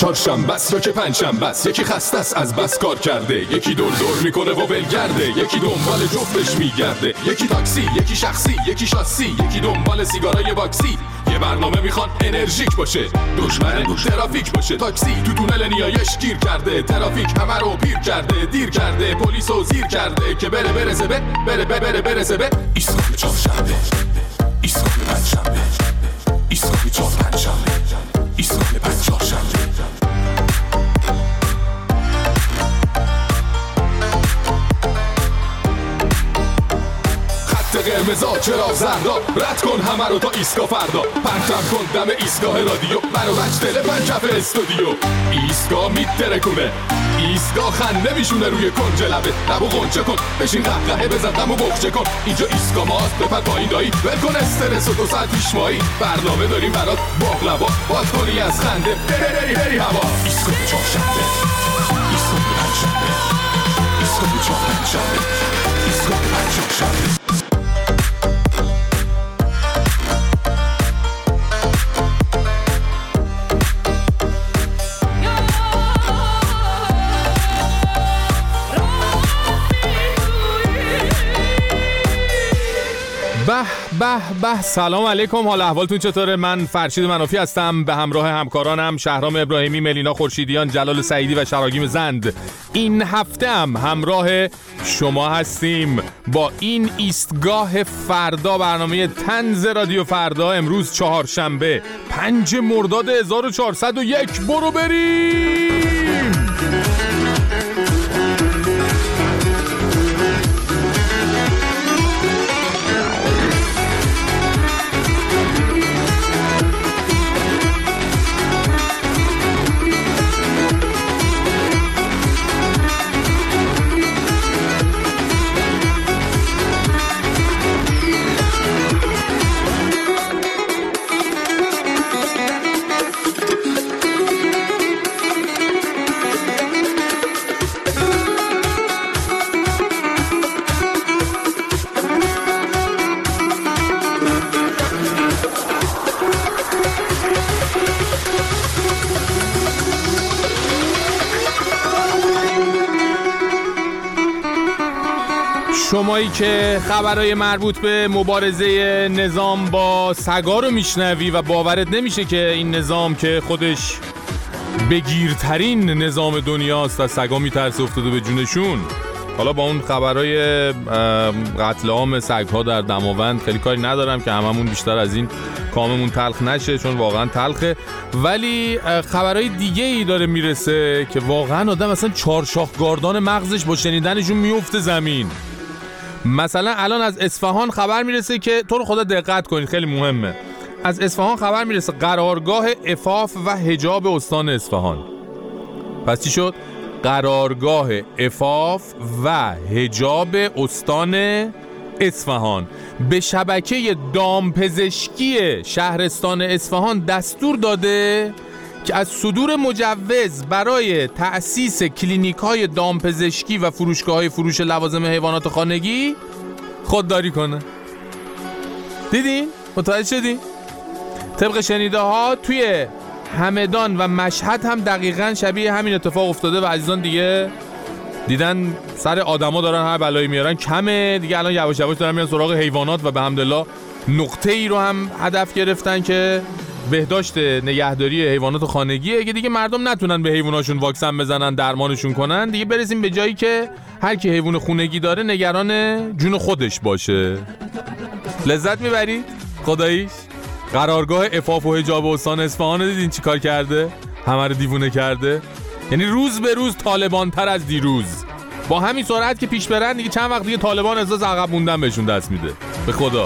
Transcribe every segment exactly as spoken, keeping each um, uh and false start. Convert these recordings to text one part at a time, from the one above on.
چهارشنبه است یا که پنجشنبه است، یکی خسته است از بس کار کرده، یکی دور دور میکنه و ولگرده، یکی دنبال جفتش میگرده، یکی تاکسی، یکی شخصی، یکی شاسی، یکی دنبال سیگارای باکسی. یه برنامه میخوان انرژیک باشه، دشمن ترافیک باشه. تاکسی تو تونل نیایش گیر کرده، ترافیک همه رو پیر کرده، دیر کرده، پلیس رو زیر کرده که بره برسه به بره بره بره برسه به ایستگاه چهارشنبه، ایستگاه پنجشنبه، ایستگاه چهار پنجشنبه، ایستگاه پنج چهارشنبه. قرمزا چرا زردا، رد کن همه رو تا ایستگاه فردا، پرچم کن دم ایستگاه رادیو، منو بچ دل من کف استودیو. ایستگاه میترکونه، ایستگاه خنده میشونه روی کنج لبه، لبو غنچه کن، بشین قهقهه بزن دمو بخچه کن. اینجا ایستگاه ماست، بپر پایین دایی، ول کن استرس و دو ساعت پیش مایی. برنامه داریم برات باقلوا، باز کنی از خنده بری بری بری هوا. ایستگاه چهارشنبه، ایستگاه پنجشنبه، ایستگاه چهار پنجشنبه، ایستگاه پنج چهارشنبه. به به به، سلام علیکم، حال احوالتون چطوره؟ من فرشید منافی هستم به همراه همکارانم شهرام ابراهیمی، ملینا خورشیدیان، جلال سعیدی و شراگیم زند. این هفته هم همراه شما هستیم با این ایستگاه فردا، برنامه طنز رادیو فردا. امروز چهارشنبه پنج مرداد هزار و چهارصد و یک. برو بریم. شمایی که خبرهای مربوط به مبارزه نظام با سگا رو میشنوی و باورت نمیشه که این نظام که خودش بگیرترین نظام دنیاست و سگا میترسه افتاده به جونشون. حالا با اون خبرهای قتل عام سگها در دماوند خیلی کاری ندارم که هممون بیشتر از این کاممون تلخ نشه، چون واقعا تلخه، ولی خبرهای دیگه ای داره میرسه که واقعا آدم اصلا چارشاخگاردان مغزش با شنیدنشون میفته زمین. مثلا الان از اصفهان خبر میرسه که تو رو خدا دقت کنید، خیلی مهمه. از اصفهان خبر میرسه قرارگاه عفاف و حجاب استان اصفهان. پس چی شد؟ قرارگاه عفاف و حجاب استان اصفهان به شبکه دامپزشکی شهرستان اصفهان دستور داده که از صدور مجوز برای تأسیس کلینیک‌های دامپزشکی و فروشگاه‌های فروش لوازم حیوانات خانگی خودداری کنه. دیدین؟ متوجه شدین؟ طبق شنیده ها توی همدان و مشهد هم دقیقاً شبیه همین اتفاق افتاده و عزیزان دیگه دیدن سر آدما دارن هر بلایی میارن، کمه دیگه. الان یواش یواش دارن میان سراغ حیوانات و به حمدالله نقطه ای رو هم هدف گرفتن که بهداشت نگهداری حیوانات خانگیه که دیگه مردم نتونن به حیواناشون واکسن بزنن، درمانشون کنن. دیگه برسیم به جایی که هر کی حیوان خونگی داره نگران جون خودش باشه. لذت میبری؟ خداییش قرارگاه عفاف و حجاب استان اصفهان دیدین چی کار کرده؟ همه رو دیوونه کرده. یعنی روز به روز طالبان تر از دیروز. با همین سرعت که پیش برن دیگه چند وقت دیگه طالبان احساس عقب موندن بهشون دست میده. به خدا.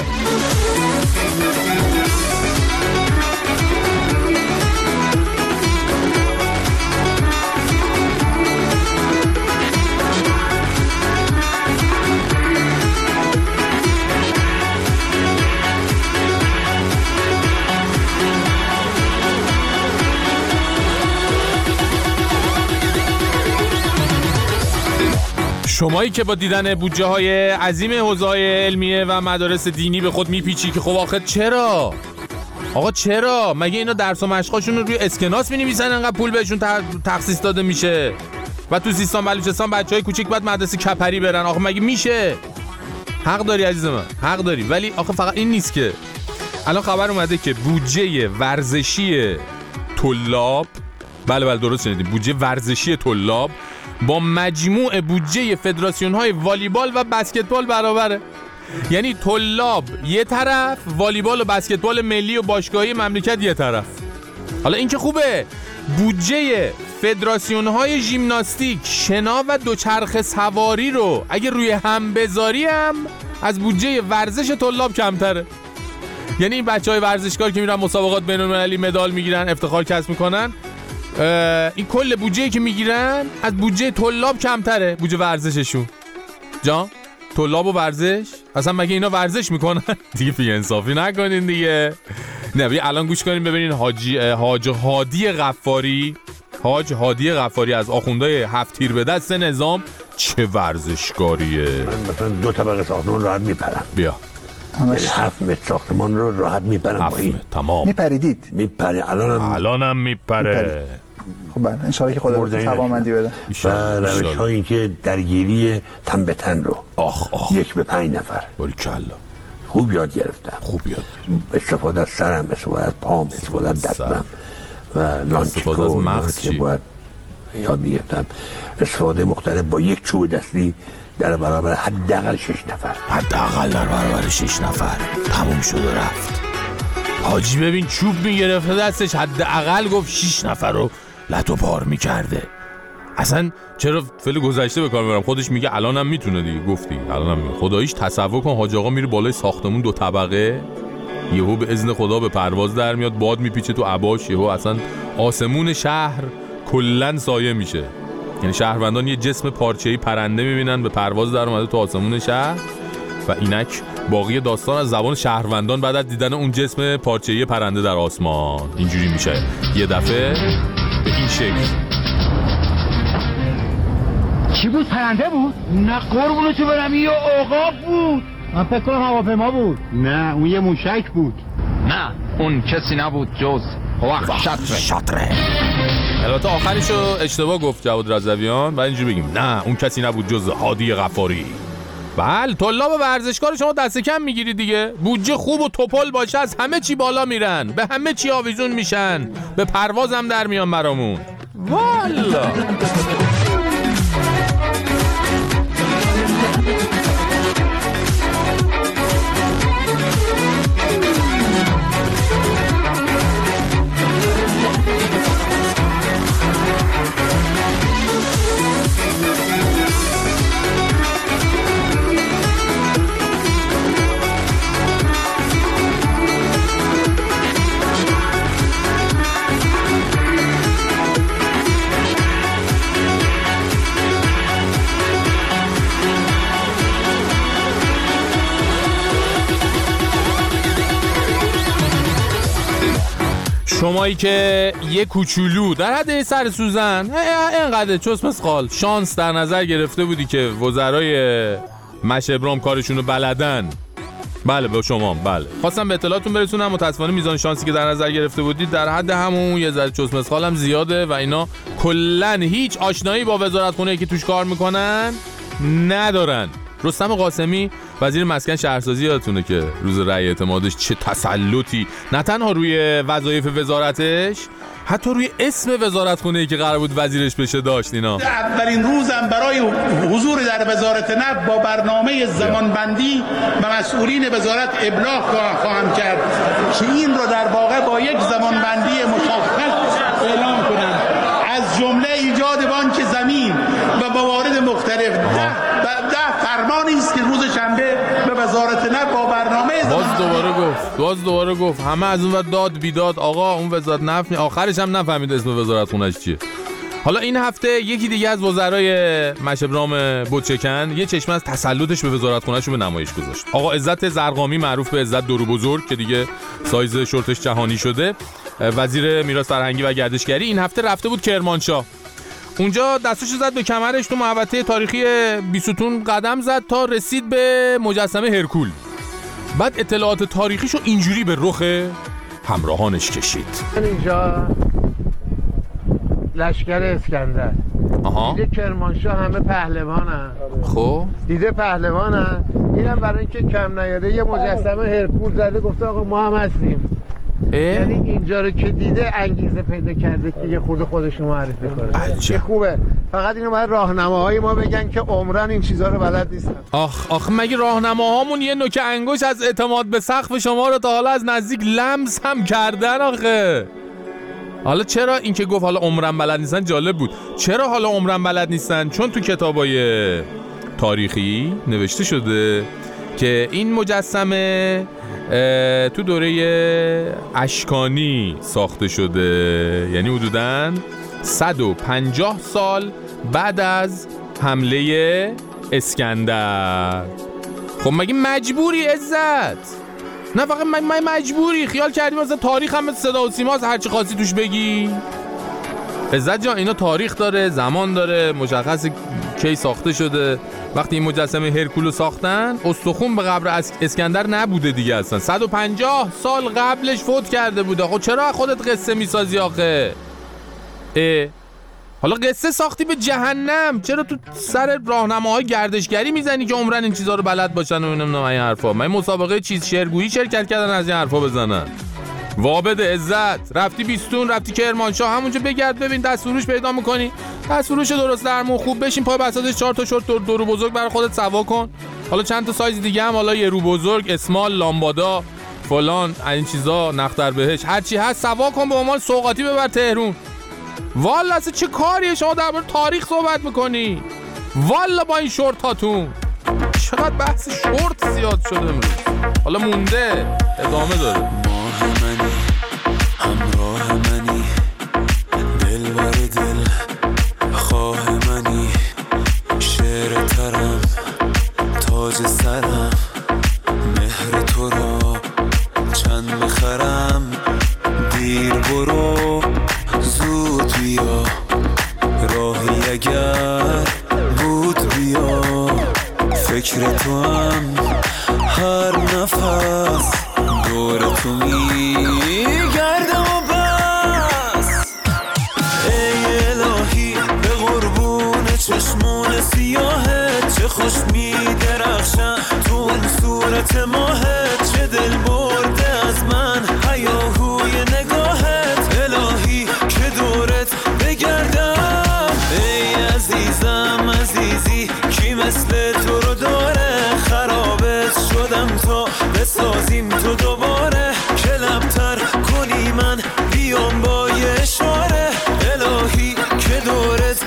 شمایی که با دیدن بودجه های عظیم حوزه‌های علمیه و مدارس دینی به خود میپیچی که خب آخه چرا؟ آقا چرا؟ مگه اینا درس و مشقاشون رو روی اسکناس می‌نویسن انقدر پول بهشون تخصیص داده میشه؟ و تو سیستان بلوچستان بچهای کوچیک باید مدرسه کپری برن. آخه مگه میشه؟ حق داری عزیز من، حق داری. ولی آخه فقط این نیست که الان خبر اومده که بودجه ورزشی طلاب، بله بله درست شنیدید، بودجه ورزشی طلاب با مجموع بودجه فدراسیون‌های والیبال و بسکتبال برابره. یعنی طلاب یه طرف، والیبال و بسکتبال ملی و باشگاهی مملکت یه طرف. حالا این که خوبه، بودجه فدراسیون‌های ژیمناستیک، شنا و دوچرخه سواری رو اگه روی هم بذاری هم از بودجه ورزش طلاب کمتره. یعنی این بچهای ورزشکار که میرن مسابقات بین‌المللی مدال میگیرن، افتخار کسب میکنن، این کل بودجه‌ای که میگیرن از بودجه طلاب کمتره، بودجه ورزششون. جان طلاب و ورزش اصلا مگه اینا ورزش میکنن؟ دیگه بی انصافی نکنین دیگه. نه بیا الان گوش کنین ببینین حاجی حاج هادی غفاری، حاج هادی غفاری از آخوندهای هفت تیر به دست نظام چه ورزشکاریه. من مثلا دو طبقه ساختمان راحت میپرم. بیا یعنی هفت متر ساختمان رو راحت میپرم با این. تمام میپریدید؟ میپره الانم الانم میپره. خب بله انشالله که خدا بهتون توانمندی بده. و روش های این که درگیری تن به تن رو آخ آخ یک به پنج نفر باریکلا خوب یاد گرفتم. خوب یاد استفاده از سرم، استفاده از پام، استفاده از دستم و لانچیکو از مغز که باید یاد میگرفتم. استفاده مختلف با یک چوب دستی در برابر حداقل شش نفر. حداقل در برابر شش نفر تموم شد و رفت. حاجی ببین چوب میگرفته دستش، حداقل گفت شش نفر رو لتو پار میکرده. اصلا چرا فعل گذشته به کار میبرم؟ خودش میگه الانم میتونه دیگه. گفتی الانم میتونه. خداییش تصور کن حاج آقا میره بالای ساختمون دو طبقه، یهو به اذن خدا به پرواز در میاد، باد میپیچه تو عباش، یهو اصلا آسمون شهر کلن سایه میشه. یعنی شهروندان یه جسم پارچه‌ای پرنده میبینن به پرواز در اومده تو آسمون شهر و اینک باقی داستان از زبان شهروندان بعد از دیدن اون جسم پارچه‌ای پرنده در آسمان اینجوری میشه یه دفعه به این شکل. چی بود؟ پرنده بود؟ نه قربونتو برم یه عقاب بود. من فکر کنم هواپیما بود. نه اون یه موشک بود. نه اون کسی نبود جز وقت شطره شطره. البته آخرشو اشتباه گفت جواد رضویان و اینجوری بگیم نه اون کسی نبود جز هادی غفاری. بله طلاب ورزشکار شما دست کم میگیری دیگه. بودجه خوب و توپل باشه از همه چی بالا میرن، به همه چی آویزون میشن، به پرواز هم در میان برامون. والا شمایی که یه کوچولو در حد سر سوزن اینقدر چسمس خال شانس در نظر گرفته بودی که وزرای مشبرام کارشونو بلدن، بله به شما بله خواستم به اطلاعاتون برسونم. متاسفانه میزان شانسی که در نظر گرفته بودید در حد همون یه ذره چسمس خال هم زیاده و اینا کلن هیچ آشنایی با وزارتخونه که توش کار میکنن ندارن. رستم قاسمی وزیر مسکن شهرسازی یادتونه که روز رأی اعتمادش چه تسلطی نه تنها روی وظایف وزارتش حتی روی اسم وزارتخونه‌ای که قرار بود وزیرش بشه داشت. اینا اولین روزم برای حضور در وزارت نفت با برنامه زمانبندی و مسئولین وزارت ابلاغ خواهم کرد که این رو در واقع با یک زمانبندی مشخص اعلام کنم، از جمله ایجاد بانک زمین و موارد مختلف. ده فرمانی است که روز شنبه به وزارت نفت با برنامه باز دوباره گفت باز دوباره گفت همه از اون ور داد بیداد. آقا اون وزارت نفت آخرش هم نفهمید اسم وزارت خونش چیه. حالا این هفته یکی دیگه از وزرای مشبرام بوچکن یه چشمه از تسلطش به وزارت خونه‌شون به نمایش گذاشت. آقا عزت زرقامی معروف به عزت درو بزرگ که دیگه سایز شورتش جهانی شده، وزیر میراث فرهنگی و گردشگری، این هفته رفته بود کرمانشاه. اونجا دستشو زد به کمرش، تو محوطه تاریخی بیستون قدم زد تا رسید به مجسمه هرکول. بعد اطلاعات تاریخیشو اینجوری به رخ همراهانش کشید. اینجا لشکر اسکندر، آها. دیده کرمانشاه همه پهلوانن، خب دیده پهلوانن، اینم برای اینکه کم نیاره یه مجسمه هرکول زده گفته آقا ما هم هستیم. یعنی اینجا رو که دیده انگیزه پیدا کرده که یه خود خودش رو معرفی کنه. چه خوبه. فقط اینو باید راهنماهای ما بگن که عمرن این چیزا رو بلد نیستن. آخ آخ مگه راهنماهامون یه نوک انگوش از اعتماد به سقف شما رو تا حالا از نزدیک لمس هم کردن آخه؟ حالا چرا این که گفت حالا عمرن بلد نیستن جالب بود. چرا حالا عمرن بلد نیستن؟ چون تو کتابای تاریخی نوشته شده که این مجسمه تو دوره اشکانی ساخته شده، یعنی حدوداً صد و پنجاه سال بعد از حمله اسکندر. خب مگه مجبوری عزت؟ نه فقط من مجبوری خیال کردی مثلا تاریخ هم مثل صدا و سیماست هرچی خواستی توش بگی؟ عزت جان اینا تاریخ داره، زمان داره، مشخص کی ساخته شده. وقتی این مجسمه هرکولو ساختن استخون به قبر اسکندر نبوده دیگه، اصلا صد و پنجاه سال قبلش فوت کرده بوده. خب چرا خودت قصه میسازی آخه؟ اه حالا قصه ساختی به جهنم، چرا تو سر راهنماهای گردشگری میزنی که عمرن این چیزا رو بلد باشن و نمیدونم این حرفا؟ من مسابقه چیز شعرگویی شرکت کردن از این حرفا بزنن. وابد عزت رفتی بیستون، رفتی کرمانشاه، همونجا بگرد ببین دستفروش پیدا میکنی، دستفروش درست درمون خوب بشین پای بساطش چهار تا شورت دو, دو رو بزرگ برای خودت سوا کن. حالا چند تا سایز دیگه هم، حالا یه رو بزرگ، اسمال، لامبادا، فلان این چیزا، نختر بهش، هر چی هست سوا کن به عنوان سوغاتی ببر تهرون. والا اصلا چه کاریه شما درباره تاریخ صحبت میکنی؟ والا با این شورت هاتون چقدر بحث شورت زیاد شده امروز. حالا مونده ادامه داره. ماه منی همراه منی دلبر دل خواه منی شعر ترم تاج سرم مهر تو را چند بخرم دیر برو زود بیا راهی اگر بود بیا فکر تو هم هر نفس دور تو میگردم و بس ای الهی به قربون چشمون سیاهت چه خوش میدرخشن تو اون صورت ماهت چه دل برده از من هیاهوی نگاهت الهی که دورت بگردم ای عزیزم عزیزی کی مثل تو رو داره خرابت شدم تا بسازیم تو دوباره که لبتر کنی من بیام با یه اشاره الهی که دورت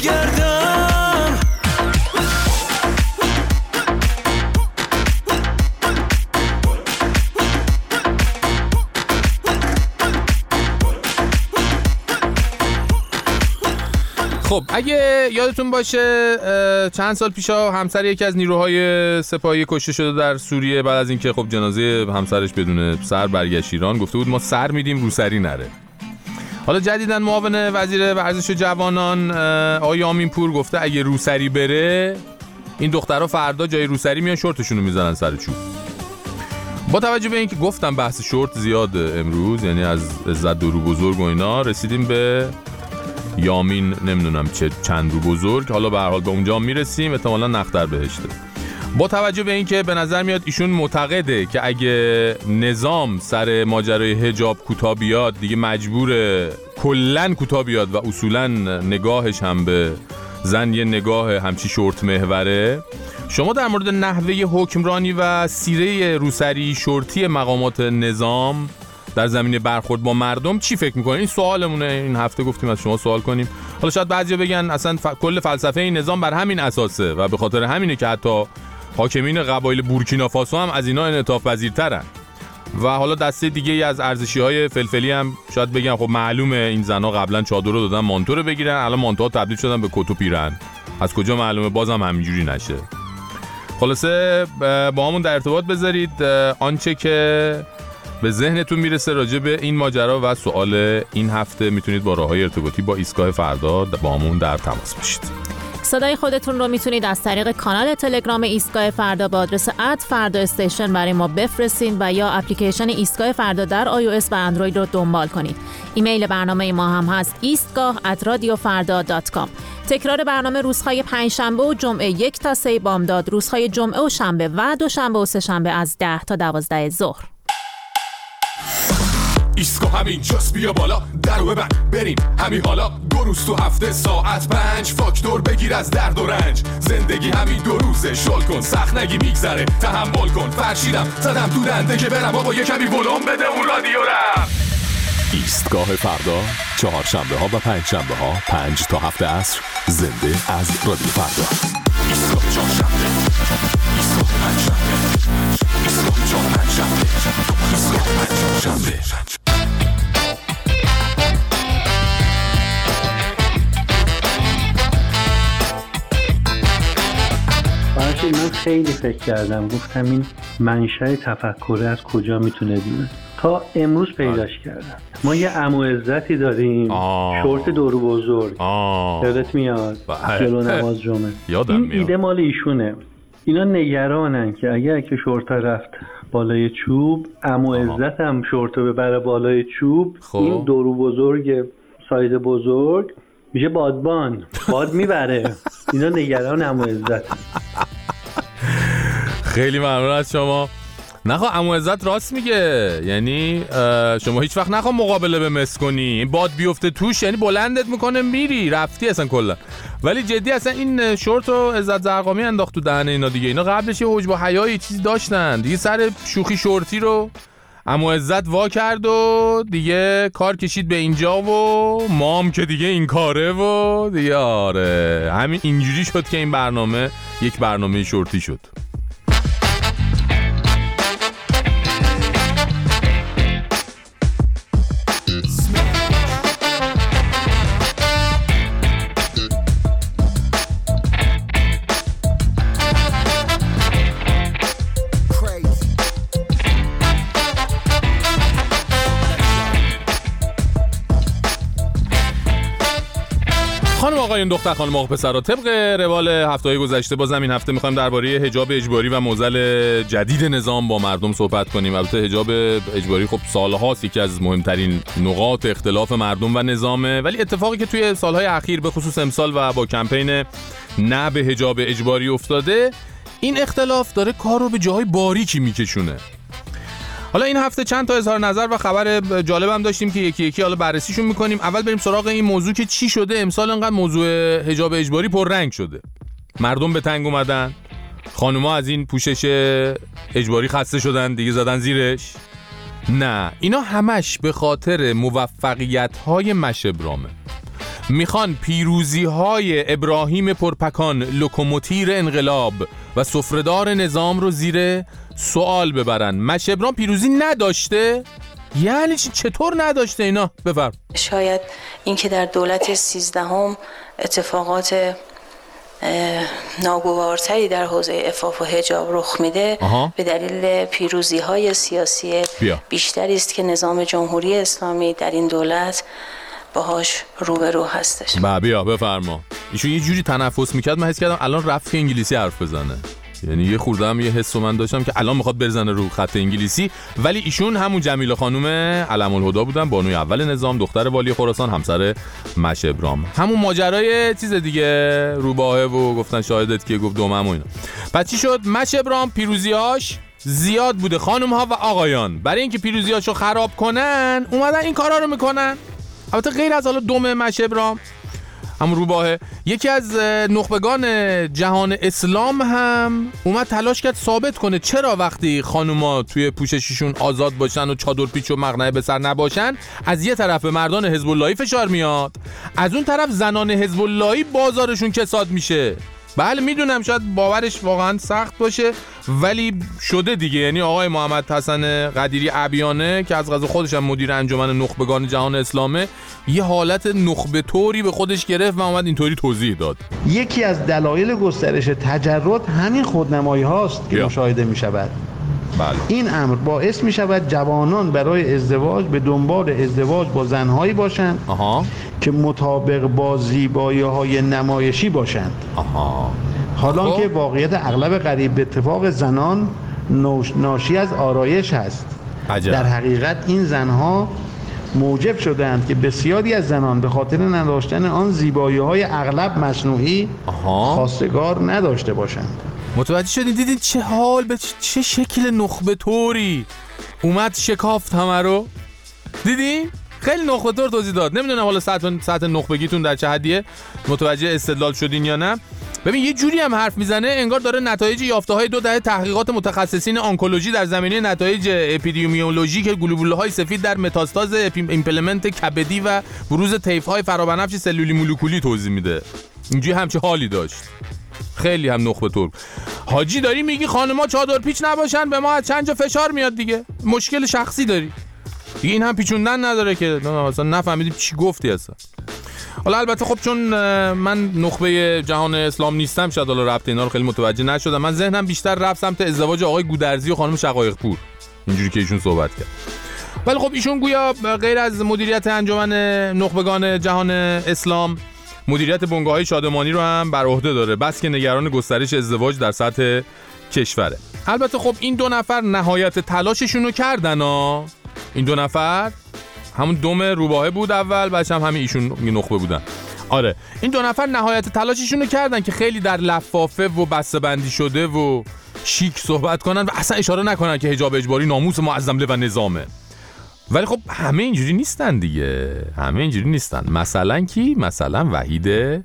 بگردم. خب اگه یادتون باشه چند سال پیشا همسر یکی از نیروهای سپاهی کشته شده در سوریه بعد از اینکه خب جنازه همسرش بدون سر برگشت ایران، گفته بود ما سر میدیم روسری نره. حالا جدیداً معاون وزیر ورزش و جوانان آقای یامین پور گفته اگه روسری بره این دخترها فردا جای روسری میان شورتشون رو میزنن سر چوب. با توجه به اینکه گفتم بحث شورت زیاد امروز، یعنی از عزت دو رو بزرگ و اینا، رسیدیم به یامین نمیدونم چه چند رو بزرگ، حالا به هر حال به اونجا میرسیم، احتمالاً نختر بهشته. با توجه به اینکه به نظر میاد ایشون معتقده که اگه نظام سر ماجرای حجاب کوتاه بیاد دیگه مجبور کلاً کوتاه بیاد و اصولاً نگاهش هم به زن یه نگاه همچی شورت محوره. شما در مورد نحوه حکمرانی و سیره روسری شورتی مقامات نظام در زمینه برخورد با مردم چی فکر میکنین؟ این سوالمونه، این هفته گفتیم از شما سوال کنیم. حالا شاید بعضیا بگن اصلا ف... کل فلسفه این نظام بر همین اساسه و به خاطر همینه که حتی حاکمین قبایل بورکینافاسو هم از اینا انعطاف پذیرترن و حالا دسته دیگه ای از ارزشی‌های فلفلی هم شاید بگن خب معلومه این زنا قبلا چادر رو دادن مانتو رو بگیرن، الان مانتوها تبدیل شدن به کت و پیرن، از کجا معلومه بازم همینجوری نشه. خلاصه با همون در ارتباط بذارید آنچه که به ذهنتون میرسه راجع به این ماجرا و سوال این هفته میتونید با راههای ارتباطی با ایستگاه فردا با همون در تماس باشید. صدای خودتون رو میتونید از طریق کانال تلگرام ایستگاه فردا با آدرس ات فردا استیشن برای ما بفرستین و یا اپلیکیشن ایستگاه فردا در آی او اس و اندروید رو دنبال کنید. ایمیل برنامه ما هم هست ایستگاه ات رادیو فردا دات کام. تکرار برنامه روزهای پنجشنبه و جمعه یک تا سه بامداد، روزهای جمعه و شنبه و دوشنبه و سه‌شنبه از ده تا دوازده ظهر. ایستگاه همین جاست، بیا بالا درو ببند بریم همین حالا. دو روز تو هفته ساعت پنج، فاکتور بگیر از درد و رنج. زندگی همین دو روزه، شل کن سخت نگی میگذره، تحمل کن فرشیدم زدم تو دنده که برم بابا یه کمی ولوم بده اون رادیو رم. ایستگاه فردا چهارشنبه ها و پنج شنبه ها پنج تا هفت عصر زنده از رادیو فردا. ایستگاه چهارشنبه، ایستگاه پنج شنبه، ایستگاه چهار پنج شنبه، ایستگاه پنج شنبه. من خیلی فکر کردم، گفتم این منشأ تفکر از کجا میتونه بیاد. تا امروز پیداش کردم. ما یه عمو عزتی داریم، آه. شورت دورو بزرگ، یادت میاد؟ جلو نماز جمعه. یادم این میاد. ایده مال ایشونه. اینا نگرانن که اگر که شورت رفت بالای چوب، عمو عزت هم شورتو ببره بالای چوب، خب. این دورو بزرگ سایز بزرگ میشه بادبان، باد میبره. اینا نگران عمو عزت. خیلی ممنون از شما. نخوا عمو عزت راست میگه، یعنی شما هیچ وقت نخوا مقابله به مس کنی، این باد بیفته توش یعنی بلندت میکنه میری رفتی اصلا کلا. ولی جدی اصلا این شورت رو عزت زرقامی انداخت تو دهن اینا دیگه. اینا قبلش یه حجب و حیایی چیزی داشتن دیگه، سر شوخی شورتی رو عمو عزت وا کرد و دیگه کار کشید به اینجا و مام که دیگه این کاره و دیگه آره همین اینجوری شد که این برنامه یک برنامه شورتی شد. خانم آقایون دختر خانم آقا پسرا، طبق روال هفته‌های گذشته بازم این هفته می‌خوایم درباره حجاب اجباری و معضل جدید نظام با مردم صحبت کنیم. البته حجاب اجباری خب سال‌هاست یکی از مهمترین نقاط اختلاف مردم و نظامه، ولی اتفاقی که توی سال‌های اخیر به خصوص امسال و با کمپین نه به حجاب اجباری افتاده، این اختلاف داره کار رو به جاهای باریکی میکشونه. حالا این هفته چند تا اظهار نظر و خبر جالبم داشتیم که یکی یکی حالا بررسیشون میکنیم. اول بریم سراغ این موضوع که چی شده امسال انقدر موضوع حجاب اجباری پررنگ شده. مردم به تنگ اومدن، خانوما از این پوشش اجباری خسته شدن دیگه زدن زیرش. نه، اینا همش به خاطر موفقیت‌های مشبرامه. میخوان پیروزی‌های ابراهیم پرپکان لوکوموتیر انقلاب و سفره‌دار نظام رو زیر سوال ببرن. مشبرام پیروزی نداشته؟ یعنی چطور نداشته اینا؟ بفرم. شاید اینکه در دولت سیزدهم اتفاقات ناگوارتری در حوزه عفاف و حجاب رخ میده آها. به دلیل پیروزی‌های سیاسی بیا. بیشتری است که نظام جمهوری اسلامی در این دولت باهاش روبرو هستش. با بیا بفرما. ایشون یه جوری تنفس میکرد من حس کردم الان رفت که انگلیسی حرف بزنه. یعنی یه خورده هم یه حس من داشتم که الان میخواد برزنه رو خط انگلیسی. ولی ایشون همون جمیله خانم علم الهدا بودن، بانوی اول نظام، دختر والی خراسان، همسر مشبرام. همون ماجرای چیز دیگه روباهه و گفتن شاهدت که گفت دومم و اینا. بعد چی شد؟ مشبرام پیروزیاش زیاد بوده خانم ها و آقایان، برای اینکه پیروزیاشو خراب کنن اومدن این کارا رو میکنن. البته غیر از حالا دوم مشبرام، همون روباهه، یکی از نخبگان جهان اسلام هم اومد تلاش کرد ثابت کنه چرا وقتی خانوما توی پوشششون آزاد باشن و چادر پیچ و مقنعه به سر نباشن، از یه طرف به مردان حزب اللهی فشار میاد، از اون طرف زنان حزب اللهی بازارشون کساد میشه. بله میدونم شاید باورش واقعا سخت باشه ولی شده دیگه. یعنی آقای محمد حسن قدیری عبیانه که از قضا خودش هم مدیر انجمن نخبگان جهان اسلامه، یه حالت نخبه طوری به خودش گرفت و اومد اینطوری توضیح داد. یکی از دلایل گسترش تجرد همین خودنمایی هاست که مشاهده می شود. بله. این امر باعث می شود جوانان برای ازدواج به دنبال ازدواج با زنهایی باشند آها. که مطابق با زیبایی‌های نمایشی باشند. آها. حالا که واقعیت اغلب قریب به اتفاق زنان ناشی از آرایش هست. عجب. در حقیقت این زنها موجب شدند که بسیاری از زنان به خاطر نداشتن آن زیبایی‌های اغلب مصنوعی خواستگار نداشته باشند. متوجه شدید؟ دیدین چه حال به چه شکل نخبه طوری اومد شکافت همه رو؟ دیدین؟ خیلی نخبه طور توضیح داد. نمیدونم حالا سطح سطح نخبگیتون در چه حدیه، متوجه استدلال شدین یا نه. ببین یه جوری هم حرف میزنه انگار داره نتایج یافته‌های دو دهه تحقیقات متخصصین آنکولوژی در زمینه نتایج اپیدمیولوژیک گلوبوله‌های سفید در متاستاز ایمپلمنت کبدی و بروز طیف‌های فرابنفش سلولی مولکولی توضیح میده. اینجوری همچه حالی داشت. خیلی هم نخبه طور. حاجی داری میگی خانم‌ها چادر پیچ نباشن، به ما از چند جا فشار میاد دیگه. مشکل شخصی داری. دیگه این هم پیچوندن نداره که اصلا نفهمیدیم چی گفتی اصلا. حالا البته خب چون من نخبه جهان اسلام نیستم شاید حالا ربط اینا رو خیلی متوجه نشدم. من ذهنم بیشتر رفت سمت ازدواج آقای گودرزی و خانم شقایق پور، اینجوری که ایشون صحبت کرد. ولی خب ایشون گویا غیر از مدیریت انجمن نخبگان جهان اسلام، مدیریت بنگاه‌های شادمانی رو هم بر عهده داره، بس که نگران گسترش ازدواج در سطح کشوره. البته خب این دو نفر نهایت تلاششون رو کردن ها. این دو نفر همون دوم روباهه بود اول، بعدش هم همین ایشون نخبه بودن. آره این دو نفر نهایت تلاششون رو کردن که خیلی در لفافه و بسته‌بندی شده و شیک صحبت کنن و اصلا اشاره نکنن که حجاب اجباری ناموس معظم و نظامه. ولی خب همه اینجوری نیستن دیگه، همه اینجوری نیستن. مثلا کی؟ مثلا وحید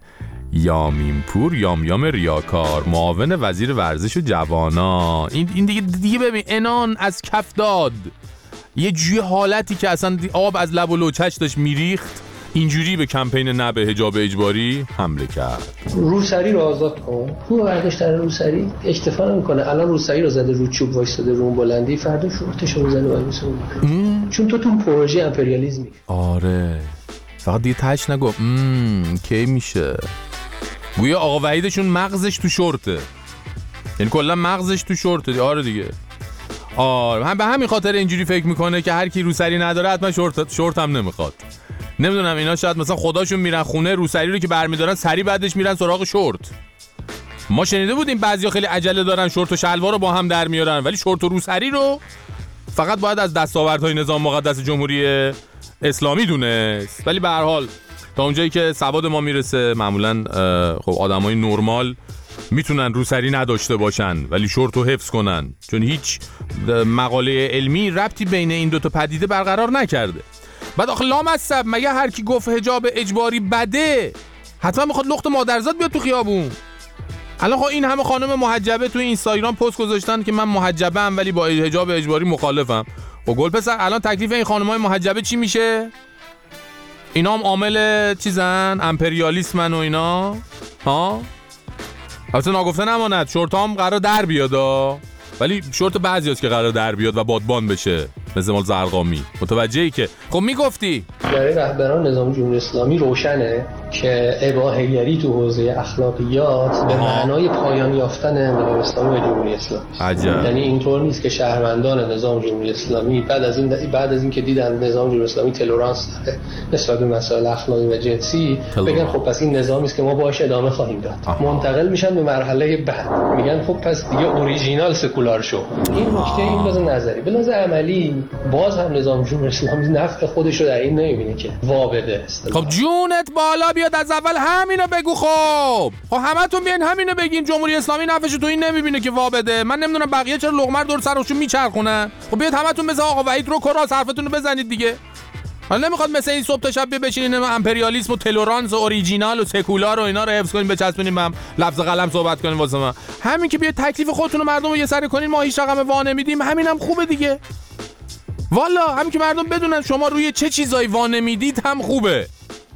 یامینپور، یامیام ریاکار، معاون وزیر ورزش و جوانان. این این دیگه دیگه ببین انان از کف داد، یه جوی حالتی که اصلا آب از لب و لوچش داشت میریخت، اینجوری به کمپین نه به حجاب اجباری حمله کرد. روسری رو آزاد کن. تو برداشتن روسری اکتفا نمیکنه. الان روسری رو زده رو چوب وایساده رو بلندی، فردا شورتش رو میزنه ولی میسونه. چون تو تو پروژه امپریالیسمی. آره فقط دیگه تاش نگو امم کی میشه. گویا آقا وحیدشون مغزش تو شورته، یعنی کلا مغزش تو شورته. آره دیگه. آره هم به همین خاطر اینجوری فکر میکنه که هر کی روسری نداره حتما شورت شورت هم نمیخواد. نمیدونم اینا شاید مثلا خداشون میرن خونه روسری رو که برمیدارن سری بعدش میرن سراغ شورت. ما شنیده بودیم بعضیا خیلی عجله دارن شورت و شلوار رو با هم در میارن، ولی شورت و روسری رو فقط باید از دستاوردهای نظام مقدس جمهوری اسلامی دونست. ولی به هر حال تا اونجایی که سواد ما میرسه معمولا خب آدمای نرمال میتونن روسری نداشته باشن ولی شورت رو حفظ کنن، چون هیچ مقاله علمی ربطی بین این دوتا پدیده برقرار نکرده. بعد آخه لامصب مگه هر کی گفت حجاب اجباری بده حتما میخواد لخت مادرزاد بیاد تو خیابون؟ الان خب این همه خانم محجبه تو اینستاگرام پست گذاشتن که من محجبم ولی با حجاب اجباری مخالفم. و گل پسر الان تکلیف این خانمای محجبه چی میشه؟ اینا هم عامل چیزن؟ امپریالیسمن و اینا ها؟ البته ناگفته نماند شورت هم قرار در بیاد، ولی شورت بعضی هست که قرار در بیاد و بادبان بشه مثل مال زرقامی. متوجهی که خب میگفتی برای رهبران نظام جمهوری اسلامی روشنه که اباحه‌گری تو حوزه اخلاقیات به معنای پایان یافتن نظام اسلامی و جمهوری اسلامی. عجب. یعنی اینطور نیست که شهروندان نظام جمهوری اسلامی بعد از این بعد از اینکه دیدن نظام جمهوری اسلامی تلرانس داره نسبت به مسائل اخلاقی و جنسی بگن خب پس این نظامی است که ما باهاش ادامه خواهیم داد. آها. منتقل میشن به مرحله بعد میگن خب پس دیگه اوریجینال سکولار شو. این نکته این لحاظ نظری. به لحاظ عملی باز هم نظام جمهوری اسلامی نفع خودش رو در این نمیبینه که وا بده است. خب جونت بالا بیاد از اول همینو بگو. خب خب همتون بیاین همینو بگین. جمهوری اسلامی نفعش تو این نمیبینه که وا بده. من نمیدونم بقیه چرا لقمه دور سرشون میچرخونن. خب بیاد همتون مثل آقا وحید رو کراس حرفتون رو بزنید دیگه. حالا نمیخواد مثل این صبح تا شب بشینین امپریالیسم و تلرانس و اوریجینال و سکولار و اینا رو حفظ کنین بچسبونین هم لفظ قلم صحبت کنین واسه من. همین که بیاد تکلیف خودتون و مردم رو یه سره کنین ما هیچ رقم وا نمیدیم، همینم خوبه دیگه. والا همین که مردم بدونن شما روی چه چیزایی وا نمیدید هم خوبه.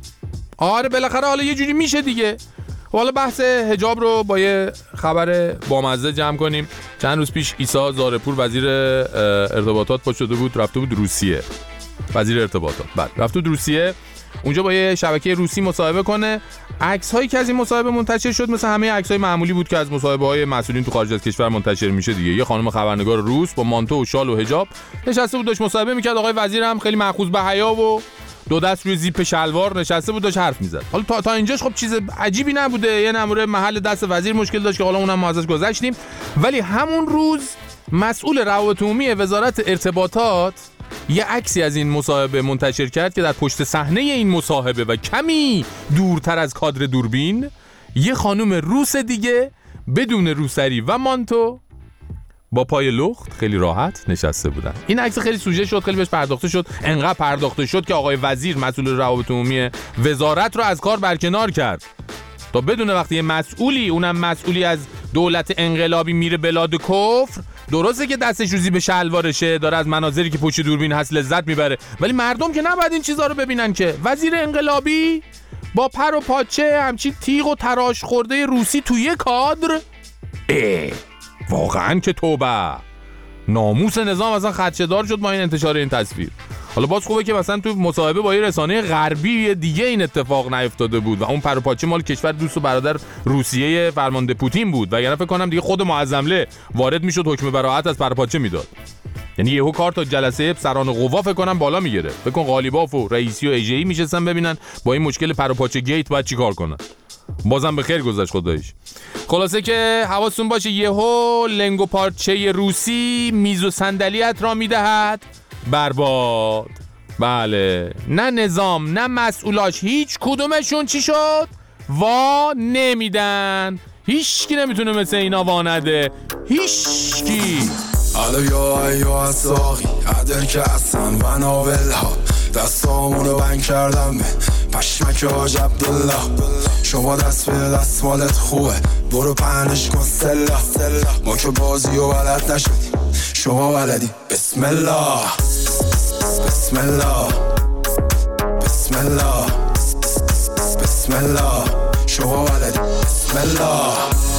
آره بالاخره حالا یه جوری میشه دیگه. حالا بحث حجاب رو با یه خبر بامزه جمع کنیم. چند روز پیش عیسی زارپور وزیر ارتباطات پا شده بود رفته بود روسیه. وزیر ارتباطات بعد رفته بود روسیه، اونجا با یه شبکه روسی مصاحبه کنه. عکس هایی که از این مصاحبه منتشر شد مثل همه عکس های معمولی بود که از مصاحبه های مسئولین تو خارج از کشور منتشر میشه دیگه. یه خانم خبرنگار روس با مانتو و شال و حجاب نشسته بود داشت مصاحبه میکرد. آقای وزیر هم خیلی مأخوذ به حیا و دو دست روی زیپ شلوار نشسته بود داشت حرف میزد. حالا تا تا اینجاش خب چیز عجیبی نبوده، یه نمره محل دست وزیر مشکل داشت که حالا اونم ما ازش گذشتیم. ولی همون روز مسئول روابط عمومی وزارت ارتباطات یه عکسی از این مصاحبه منتشر کرد که در پشت صحنه این مصاحبه و کمی دورتر از کادر دوربین یه خانم روس دیگه بدون روسری و مانتو با پای لخت خیلی راحت نشسته بودن. این عکس خیلی سوژه شد، خیلی بهش پرداخته شد، انقدر پرداخته شد که آقای وزیر مسئول روابط عمومی وزارت رو از کار برکنار کرد تا بدون وقتی یه مسئولی، اونم مسئولی از دولت انقلابی میره بلاد کفر، درسته که دستش روزی به شلوارشه، داره از مناظری که پشت دوربین هست لذت میبره، ولی مردم که نباید این چیزا رو ببینن که وزیر انقلابی با پر و پاچه همچین تیغ و تراش خورده روسی توی کادر. اه واقعا که توبه، ناموس نظام اصلا خدشه‌دار شد با این انتشار این تصویر. حالا باز خوبه که مثلا تو مصاحبه با یه رسانه غربی دیگه این اتفاق نیفتاده بود و اون پر و پاچه مال کشور دوست و برادر روسیه فرمانده پوتین بود، وگرنه فکر کنم دیگه خود معظمله وارد میشد حکم براءت از پر و پاچه میداد. یعنی یهو کار تا جلسه سران قوا فکر کنم بالا میگیره. فکر کن قالیباف و رئیسی و ایجی میشستن ببینن با این مشکل پر و پاچه گیت باید چیکار کنن. بازم به خیر گذشت خداییش. خلاصه که حواستون باشه یهو لنگ و پارچه روسی میز و صندلیت را میدهد برباد. بله، نه نظام نه مسئولاش هیچ کدومشون چی شد؟ وا نمیدن. هیچکی نمیتونه مثل اینا وا نده، هیچکی. الو یا ایا ساقی عدل که اصلا و ناول ها دستامونو بند کردم به پشمک حاج عبدالله. شما دست به دست مالت خوبه برو پهنش کن سلا. ما که بازی و بلد نشدیم شما بلدی. بسم الله بسم الله بسم الله بسم الله شما بلدی. بسم الله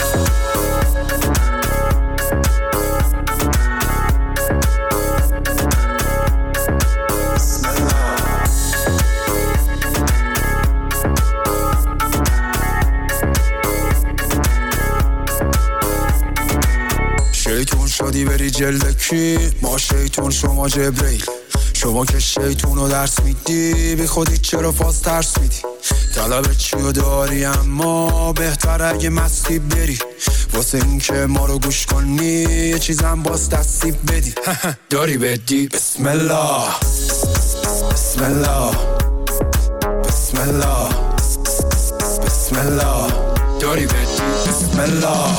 شیطون شدی بری جلدکی، ما شیطون شما جبریل. شما که شیطونو درس میدی بی خودی چرا فاز ترس میدی. طلب چیو داری اما بهتر اگه مستی بری، واسه این که ما رو گوش کنی یه چیزم باز دستی بدی. داری بدی. بسم الله بسم الله بسم الله بسم الله داری بدی. بسم الله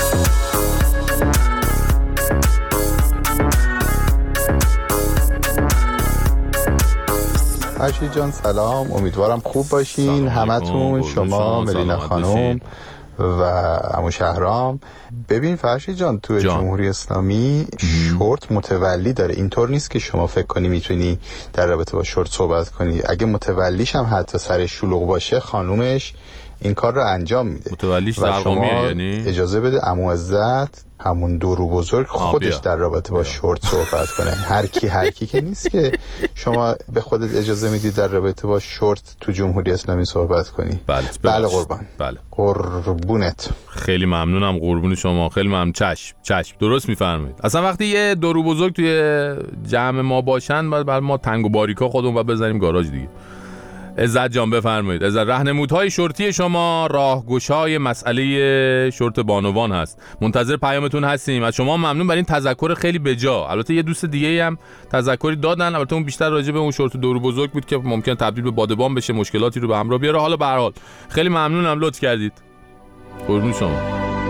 فرشید جان سلام، امیدوارم خوب باشین همتون، شما ملینا خانم و عمو شهرام. ببین فرشید جان تو جان. جمهوری اسلامی شورت متولی داره، اینطور نیست که شما فکر کنی میتونی در رابطه با شورت صحبت کنی. اگه متولیش هم حتی سر شلوغ باشه خانومش این کار رو انجام میده. متولیش و شما یعنی اجازه بده عمو عزت همون دورو بزرگ خودش در رابطه با شورت صحبت کنه. هر کی هر کی که نیست که شما به خودت اجازه میدی در رابطه با شورت تو جمهوری اسلامی صحبت کنی. بله بله قربان. بله قربونت. خیلی ممنونم، قربون شما، خیلی ممنون. چشم چشم درست میفرمایید. اصلا وقتی یه دورو بزرگ توی جمع ما باشن بعد ما تنگ و باریکا خودمون بعد بزنیم گاراژ دیگه. عزت جان بفرمایید. عزت راهنمودهای شورتی شما راهگشای مسئله شورت بانوان هست. منتظر پیامتون هستیم. از شما ممنون برای این تذکر خیلی بجا. البته یه دوست دیگه هم تذکری دادن، البته اون بیشتر راجع به اون شورت دورو بزرگ بود که ممکن تبدیل به بادبان بشه، مشکلاتی رو به همراه بیاره. حالا به هر حال خیلی ممنونم، لطف کردید. قربون شما.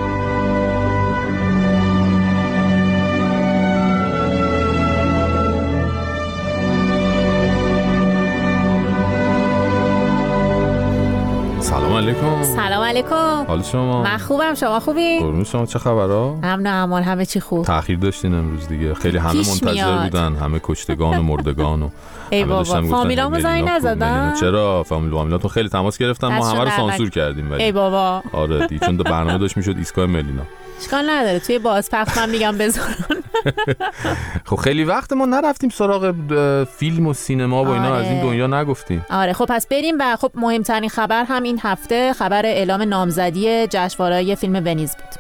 سلام علیکم. سلام علیکم. حال شما؟ من خوبم، شما خوبی؟ قربون شما، چه خبرها؟ امن و امان، همه چی خوب. تأخیر داشتین امروز دیگه، خیلی همه منتظر میاد. بودن، همه کشتگان و مردگان و ای بابا فامیلامو زنگ نزدن؟ چرا؟ فامیل فامیلاتون خیلی تماس گرفتن، ما همه رو سانسور کردیم. ولی ای بابا آره دی، چون برنامه داشت میشد ایستگاه ملینا. اشکال نداره توی بازپخش من میگم بذارن. خب خیلی وقت ما نرفتیم سراغ فیلم و سینما و اینا. آره. از این دنیا نگفتیم. آره خب پس بریم. و خب مهمترین خبر هم این هفته خبر اعلام نامزدی جشنواره‌های فیلم ونیز بود.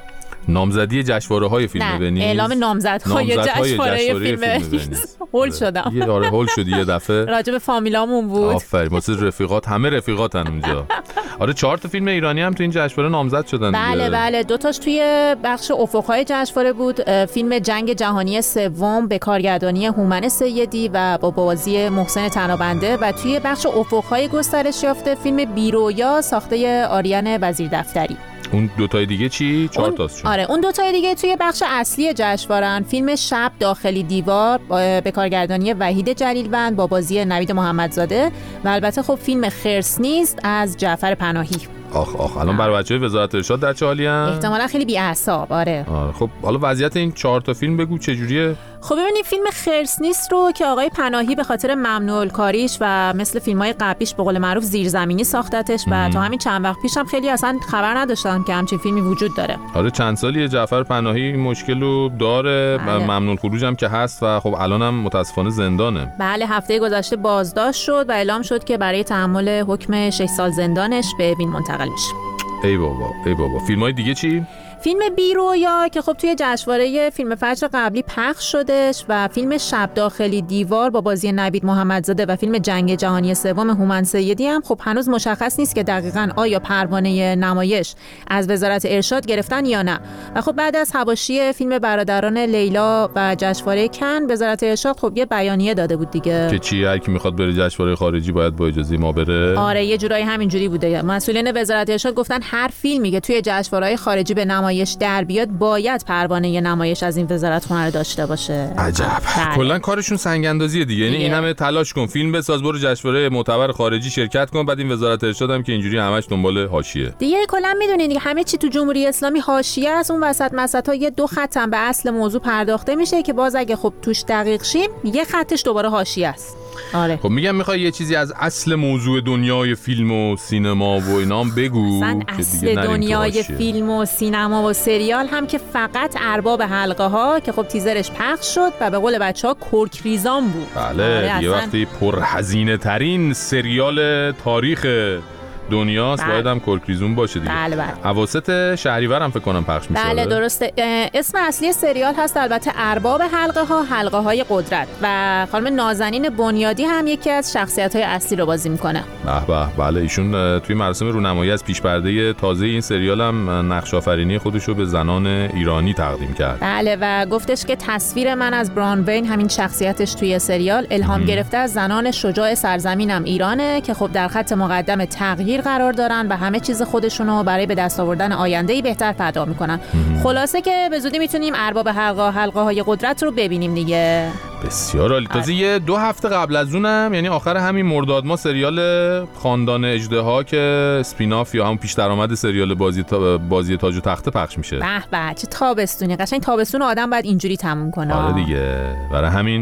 نامزدی جشنواره‌های فیلم ونیز. اعلام نامزدهای جشنواره فیلم ونیز. هول شدم. یه آره هول شدی یه دفعه. راجع به فامیلامون بود. آفرین. واسه رفیقات همه رفیقاتن اونجا. آره چهار تا فیلم ایرانی هم تو این جشنواره نامزد شدن. بله بله دو تاش توی بخش افق‌های جشنواره بود. فیلم جنگ جهانی سوم به کارگردانی هومن سیدی و با بازی محسن تنابنده و توی بخش افق‌های گسترش یافته فیلم بیرویا ساخته آریان وزیردفتری. اون دو تای دیگه چی؟ چهار تاست. آره اون دو تای دیگه توی بخش اصلی جشنواره‌ان. فیلم شب داخلی دیوار به کارگردانی وحید جلیلوند با بازی نوید محمدزاده و البته خب فیلم خرس نیست از جعفر پناهی. آخ آخ الان برای بچه‌های وزارت ارشاد در چه حالی ان؟ احتمالاً خیلی بی‌اعصاب. آره. آره خب حالا وضعیت این چهار تا فیلم بگو چجوریه؟ خب ببینید فیلم خرس نیست رو که آقای پناهی به خاطر ممنوع کاریش و مثل فیلم‌های قبلیش به قول معروف زیرزمینی ساختتش و تا همین چند وقت پیش هم خیلی اصلا خبر نداشتن که همچین فیلمی وجود داره. آره چند سالیه جعفر پناهی این مشکل رو داره و ممنوع خروج هم که هست و خب الانم متاسفانه زندانه. بله هفته گذشته بازداشت شد و اعلام شد که برای تحمل حکم شش سال زندانش به اوین منتقل میشه. ای بابا ای بابا. فیلم‌های دیگه چی؟ فیلم بیرویا که خب توی جشنواره فیلم فجر قبلی پخش شدش و فیلم شب داخلی دیوار با بازی نوید محمدزاده و فیلم جنگ جهانی سوم هومن سیدی هم خب هنوز مشخص نیست که دقیقاً آیا پروانه نمایش از وزارت ارشاد گرفتن یا نه. و خب بعد از حواشی فیلم برادران لیلا و جشنواره کن وزارت ارشاد خب یه بیانیه داده بود دیگه که چی هر کی میخواد بره جشنواره خارجی باید با اجازه ما بره. آره یه جورایی همینجوری بوده. مسئولین وزارت ارشاد گفتن هر فیلمی که توی جشنواره‌های خارجی به نمایش در بیاد باید پروانه نمایش از این وزارت خونه رو داشته باشه. عجب. کلا کارشون سنگ اندازیه دیگه. یعنی این همه تلاش کن فیلم بساز برو جشنواره معتبر خارجی شرکت کن بعد این وزارت ارشاد هم که اینجوری همش دنبال حاشیه. دیگه کلا میدونین دیگه همه چی تو جمهوری اسلامی حاشیه است. اون وسط مسطا یه دو خطم به اصل موضوع پرداخته میشه که باز اگه خب توش دقیق شیم یه خطش دوباره حاشیه است. آره. خب میگم میخوای یه چیزی از اصل موضوع دنیای فیلم و سینما و اینام بگو که اصل دنیای فیلم و سینما و سریال هم که فقط ارباب حلقه ها که خب تیزرش پخش شد و به قول بچه‌ها کرک ریزان بود. بله آره یه وقتی پرهزینه ترین سریال تاریخ دنیاست باید هم کرکریزون باشه دیگه. بله بله. اواسط شهریور هم فکر کنم پخش میشه. بله درسته. اسم اصلی سریال هست البته ارباب حلقه ها حلقه های قدرت و خانم نازنین بنیادی هم یکی از شخصیت های اصلی رو بازی میکنه. به به. بله ایشون توی مراسم رونمایی از پیش پرده تازه این سریال هم نقش آفرینی خودش رو به زنان ایرانی تقدیم کرد. بله و گفتش که تصویر من از بران وین همین شخصیتش توی سریال الهام گرفته از زنان شجاع سرزمینم ایرانه که خب در خط مقدم تغییر قرار دارن و همه چیز خودشونو برای به دست آوردن آینده‌ای بهتر فدا میکنن. خلاصه که به زودی میتونیم ارباب حلقه حلقه های قدرت رو ببینیم دیگه. بسیار عالی. تازه یه دو هفته قبل از اونم یعنی آخر همین مرداد ما سریال خاندان اژدها که اسپیناف یا همون پیش درآمد سریال بازی تا... بازی تاج و تخته پخش میشه. به به چه تابستونی. قشنگ تابستون آدم باید اینجوری تموم کنه. آره دیگه. برای همین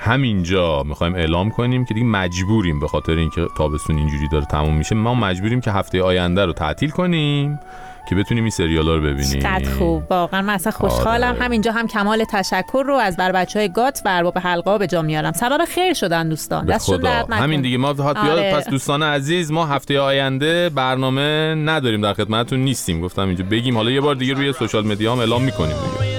همینجا میخوایم اعلام کنیم که دیگه مجبوریم به خاطر اینکه تابستون اینجوری داره تموم میشه ما مجبوریم که هفته آینده رو تعطیل کنیم که بتونیم این سریالا رو ببینیم. چقدر خوب. واقعا من اصلا خوشحالم. آره. همینجا هم کمال تشکر رو از بر بچهای گات و ارباب حلقه به جا میارم. سبب خیر شدن دوستان. دستشون درد نکنه. همین دیگه ما هات بیاد. آره. پس دوستان عزیز ما هفته آینده برنامه نداریم در خدمتتون نیستیم. گفتم اینجا بگیم حالا یه بار دیگه روی سوشال مدیا هم اعلام میکنیم دیگه.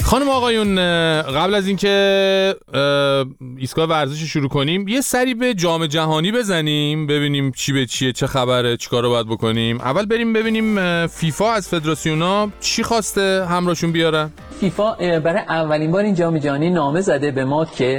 خانم آقایون، قبل از اینکه ایستگاه ورزش شروع کنیم یه سری به جام جهانی بزنیم ببینیم چی به چیه، چه خبره، چی کارو باید بکنیم. اول بریم ببینیم فیفا از فدراسیونا چی خواسته همراهشون بیارن. فیفا برای اولین بار این جام جهانی نامه زده به ما که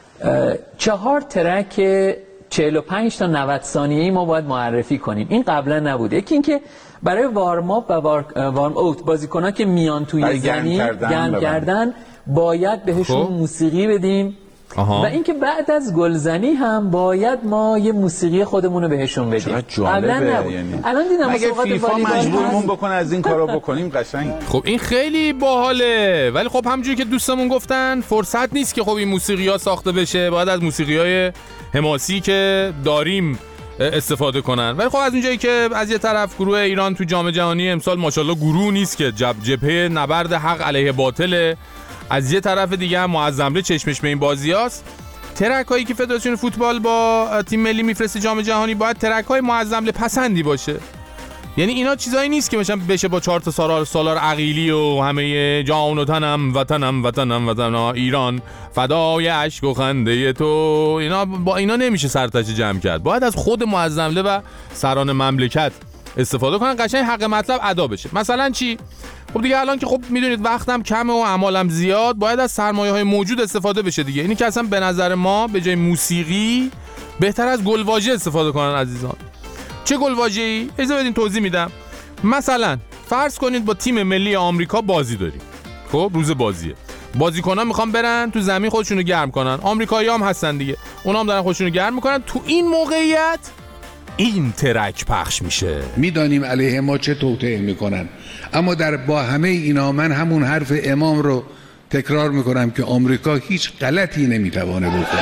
چهار ترک چهل و پنج تا نود ثانیه‌ای ما باید معرفی کنیم. این قبلا نبوده. یکی اینکه برای وارم آپ و وارم اوت بازیکن‌ها که میان توی زمین گرم کردن باید بهشون خب. موسیقی بدیم. آها. و اینکه بعد از گلزنی هم باید ما یه موسیقی خودمون رو بهشون بدیم. قبلا نبود. یعنی. الان دیدم مگه فیفا مجبورمون بکنه از این کارو بکنیم قشنگ. خب این خیلی باحاله، ولی خب همونجوری که دوستمون گفتن فرصت نیست که خب این موسیقی‌ها ساخته بشه، باید از موسیقی‌های حماسی که داریم استفاده کنن. ولی خب از اونجایی که از یه طرف گروه ایران تو جام جهانی امسال ماشاءالله گروه نیست که جب جبهه نبرد حق علیه باطله، از یه طرف دیگه هم معظمله چشمش به این بازیاست. ترک هایی که فدراسیون فوتبال با تیم ملی میفرسته جام جهانی باید ترک های معظمله پسندی باشه. یعنی اینا چیزایی نیست که مثلا بشه با چهار تا سالار سالار عقیلی و همه جان و تنم وطنم وطنم وطن ایران فدای اشک و خنده تو، اینا با اینا نمیشه سرتش جمع کرد. باید از خود معظمله و سران مملکت استفاده کنن، قشنگ حق مطلب ادا بشه. مثلا چی؟ خب دیگه الان که خب میدونید وقتم کمه و اعمالم زیاد، باید از سرمایه‌های موجود استفاده بشه دیگه. اینی که اصلا به نظر ما به جای موسیقی بهتر از گلواژه استفاده کنن عزیزان. چه گلواژه‌ای؟ اجازه بدین توضیح میدم. مثلا فرض کنید با تیم ملی آمریکا بازی داریم. خب روز بازیه. بازیکن‌ها میخوان برن تو زمین خودشونو گرم کنن. آمریکایی‌ها هم هستن دیگه. اونا هم دارن خودشونو گرم میکنن. تو این موقعیت این ترک پخش میشه. میدانیم علیه ما چه توطئه میکنن، اما در با همه اینا من همون حرف امام رو تکرار میکنم که آمریکا هیچ غلطی نمیتوانه بکنه.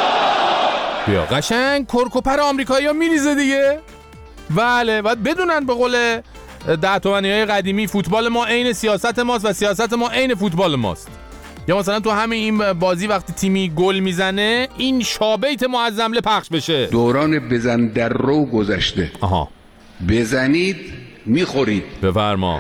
بیا قشنگ کرکوپر آمریکایی‌ها میریزه دیگه. بله، باید بدونن به قول ده تومنی‌های قدیمی فوتبال ما عین سیاست ماست و سیاست ما عین فوتبال ماست. یا مثلا تو همین این بازی وقتی تیمی گل میزنه این شابیت معظمله پخش بشه. دوران بزن در رو گذشته. آها. بزنید میخورید. بفرما.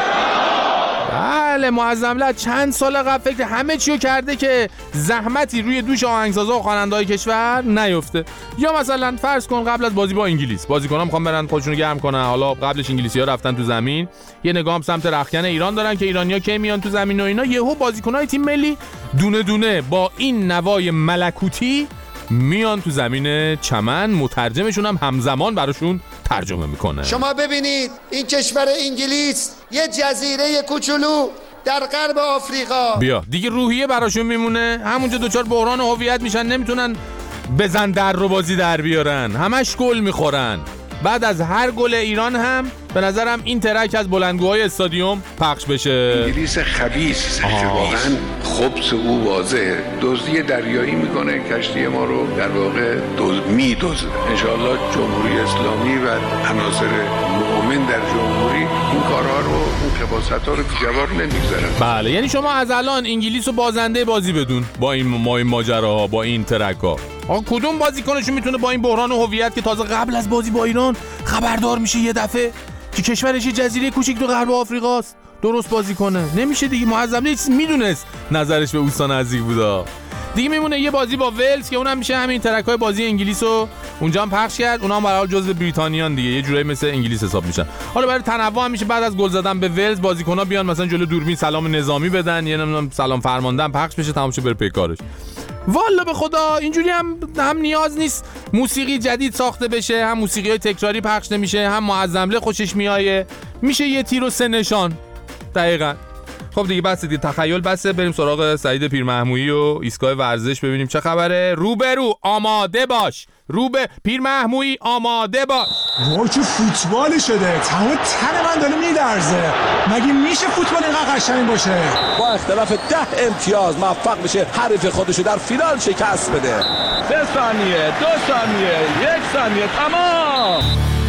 بله، معظمله چند سال قبل فکر همه چیو کرده که زحمتی روی دوش آهنگسازا و خواننده‌های کشور نیفته. یا مثلا فرض کن قبل از بازی با انگلیس بازیکن‌ها میخوان برن خودشونو گرم کنن، حالا قبلش انگلیسی‌ها رفتن تو زمین، یه نگاه هم سمت رختکن ایران دارن که ایرانی‌ها کی میان تو زمین و اینا، یهو بازیکن‌های تیم ملی دونه دونه با این نوای ملکوتی میان تو زمین چمن، مترجمشون هم همزمان براشون ترجمه میکنه. شما ببینید این کشور انگلیس یه جزیره کوچولو در غرب آفریقا، بیا دیگه روحیه براشون میمونه، همونجا دوچار بحران هویت میشن، نمیتونن بزن در رو بازی در بیارن، همش گل میخورن. بعد از هر گل ایران هم به نظرم این ترک از بلندگوهای استادیوم پخش بشه. انگلیس خبیث که واقعا خبث او واضحه، دزدی دریایی میکنه، کشتی ما رو در واقع دوز میدوزه. انشاءالله جمهوری اسلامی و عناصر مؤمن در جمهوری این کارها رو، اون خباثت‌ها رو جواب نمیگذارن. بله، یعنی شما از الان انگلیس رو بازنده بازی بدون با این ما این ماجراها، با این ترک‌ها. آقا کدوم بازیکنشون میتونه با این بحران هویت که تازه قبل از بازی با ایران خبردار میشه یه دفعه که کشورش یه جزیره کوچیک تو غرب آفریقاست درست بازی کنه؟ نمیشه دیگه. معظمله چیز میدونست، نظرش به اوستا نزدیک بودا. دیگه میمونه یه بازی با ولز که اونم میشه همین ترکای بازی انگلیس رو اونجا هم پخش کرد، اونها هم به هر حال جزو بریتانیان دیگه، یه جورایی مثل انگلیس حساب میشن. حالا برای تنوع هم میشه بعد از گل زدن به ولز بازیکن‌ها بیان مثلا جلو دوربین سلام نظامی بدن، یه نمیدونم سلام فرماندن پخش بشه، تمام شه بره پی کارش. والا به خدا اینجوری هم هم نیاز نیست موسیقی جدید ساخته بشه، هم موسیقی های تکراری پخش نمیشه، هم معظمله خوشش میایه، میشه یه تیر و سه نشان. دقیقاً. خب دیگه بس دیگه تخیل بسه، بریم سراغ سعید پیرمحمویی و ایستگاه ورزش ببینیم چه خبره. روبرو آماده باش، روبه پیرمحمویی آماده باش. وای چه فوتبالی شده، تمام تن من داره میلرزه. مگه میشه فوتبال اینقدر قشنگ باشه؟ با اختلاف ده امتیاز موفق بشه حریف خودشو در فینال شکست بده. سه ثانیه، دو ثانیه، یک ثانیه، تمام.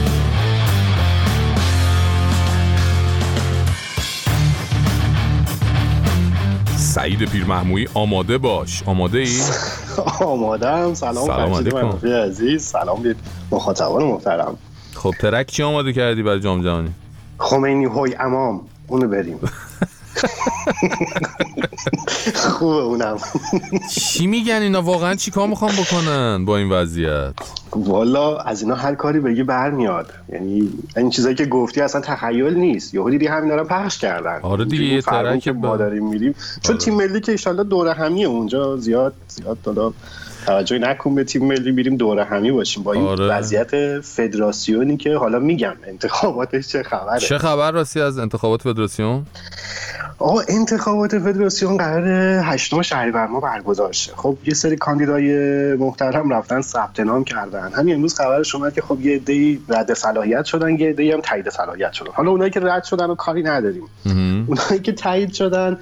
سعید پیرمحمویی آماده باش. آماده ای؟ آمادم. سلام فرشید منافی عزیز، سلام به مخاطبان محترم. خب ترک چی آماده کردی برای جام جهانی؟ خمینی های امام، اونو بریم. خوبه اونم. چی میگن اینا واقعا چی کار میخوان بکنن با این وضعیت؟ والا از اینا هر کاری بگی برمیاد. یعنی این چیزایی که گفتی اصلا تخیل نیست. یهو دیدی همینا رو پخش کردن. آره دیگه یه ترک که ما داریم میریم چون تیم ملی که ان شاءالله دوره همیه اونجا زیاد زیاد دادا توجه نکن به تیم ملی میریم دوره همی باشیم با این آره. وضعیت فدراسیونی که حالا میگم انتخاباتش چه خبره. چه خبر راستی از انتخابات فدراسیون؟ آقا انتخابات فدراسیون قراره هشتم شهریور ماه برگزار شه. خب یه سری کاندیدای محترم رفتن ثبت نام کردن. همین امروز خبرش اومد که خب یه عده‌ای رد صلاحیت شدن، یه عده‌ای هم تایید صلاحیت شدن. حالا اونایی که رد شدن رو کاری نداریم. اونایی که تایید شدن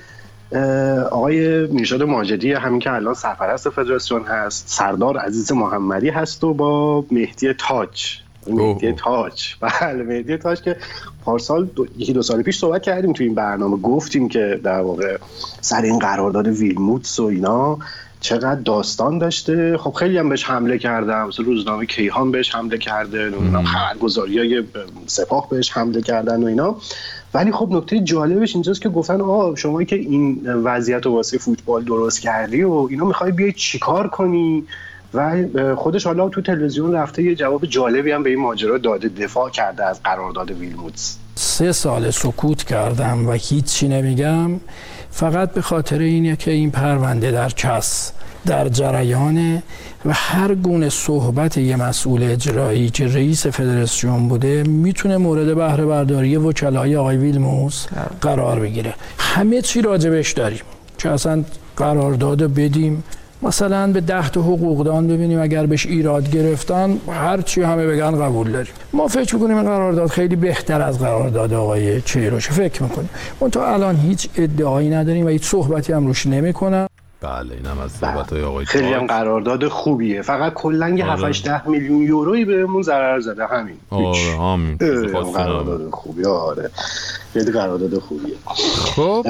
آقای میرشاد ماجدی همین که الان سرپرست فدراسیون هست، سردار عزیز محمدی هست و با مهدی تاج مهدی تاج بله مهدی تاج که پارسال دو، یکی دو سال پیش صحبت کردیم تو این برنامه، گفتیم که در واقع سر این قرارداد ویلموتس و اینا چقدر داستان داشته. خب خیلی هم بهش حمله کردم، مثلا روزنامه کیهان بهش حمله کرده، نمیدونم خبرگزاریای سپاه بهش حمله کردن و اینا. ولی خب نکته جالبش اینجاست که گفتن آقا شما که این وضعیت رو واسه فوتبال درست کردی و اینا میخوای بیای چیکار کنی؟ و خودش حالا تو تلویزیون رفته یه جواب جالبی هم به این ماجرا داده، دفاع کرده از قرارداد ویلموتس. سه سال سکوت کردم و هیچی نمیگم فقط به خاطر اینه که این پرونده در چس در جریانه و هر گونه صحبت یه مسئول اجرایی که رئیس فدراسیون بوده میتونه مورد بهره برداری وکلای آقای ویلموتس قرار بگیره. همه چی راجبش داریم که اصلا قرارداد بدیم، مثلا به ده تا حقوقدان ببینیم اگر بهش ایراد گرفتن هر چی همه بگن قبول داریم. ما فکر می‌کنیم این قرارداد خیلی بهتر از قرارداد آقای کیروش فکر می‌کنیم. اون تا الان هیچ ادعایی نداریم و هیچ صحبتی هم روش نمی‌کنم. بله اینم از صحبت‌های آقای خیلی هم قرارداد خوبیه، فقط کلاً یه هفت هشت میلیون یورویی بهمون ضرر زده همین. آره همین. قرارداد خوبیه. آره خیلی قرارداد خوبیه. خب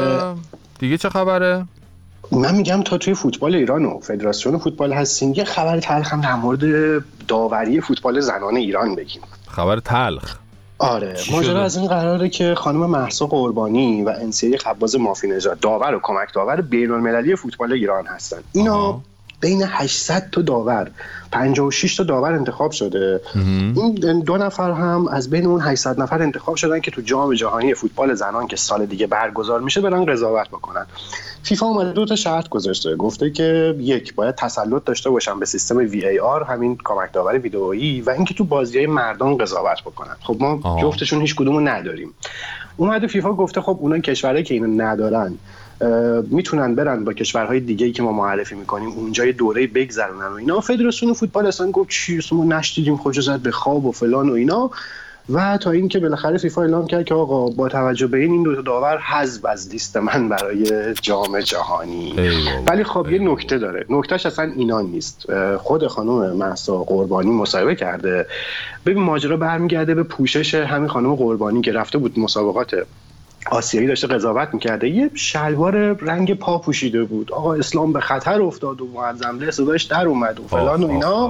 دیگه چه خبره؟ من میگم تا توی فوتبال ایران و فدراسیون فوتبال هستیم یه خبر تلخ هم در مورد داوری فوتبال زنان ایران بگیم. خبر تلخ؟ آره ماجرا از این قراره که خانم مهسا قربانی و انسیه خباز مافی نژاد داور و کمک داور بین‌المللی فوتبال ایران هستن. اینا آه. بین هشتصد تا داور پنجاه و شش تا داور انتخاب شده. این دو نفر هم از بین اون هشتصد نفر انتخاب شدن که تو جام جهانی فوتبال زنان که سال دیگه برگزار میشه برن قضاوت بکنن. فیفا اومده دو تا شرط گذاشته، گفته که یک باید تسلط داشته باشن به سیستم وی ای آر همین کمک داور ویدئویی و اینکه تو بازی‌های مردان قضاوت بکنن. خب ما آه. جفتشون هیچ کدومو نداریم. اومده فیفا گفته خب اونها کشورایی که اینو ندارن میتونن برن با کشورهای دیگه‌ای که ما معرفی میکنیم اونجا یه دوره بگذرونن و اینا. فدراسیون فوتبال اصلا گفت چی ما نشدیدیم، خوشو زد به خواب و فلان و اینا. و تا اینکه بالاخره فیفا اعلام کرد که آقا با توجه به این این دو تا داور حذف از لیست من برای جام جهانی. ولی خب یه نکته داره، نکتهش اصلا اینا نیست. خود خانم مهسا قربانی مصاحبه کرده، ببین ماجرا برمیگرده به پوشش همین خانم قربانی که رفته بود مسابقات آسیایی داشته قضاوت میکرده، یه شلوار رنگ پا پوشیده بود. آقا اسلام به خطر افتاد و معظم صداش در اومد و فلان و اینا.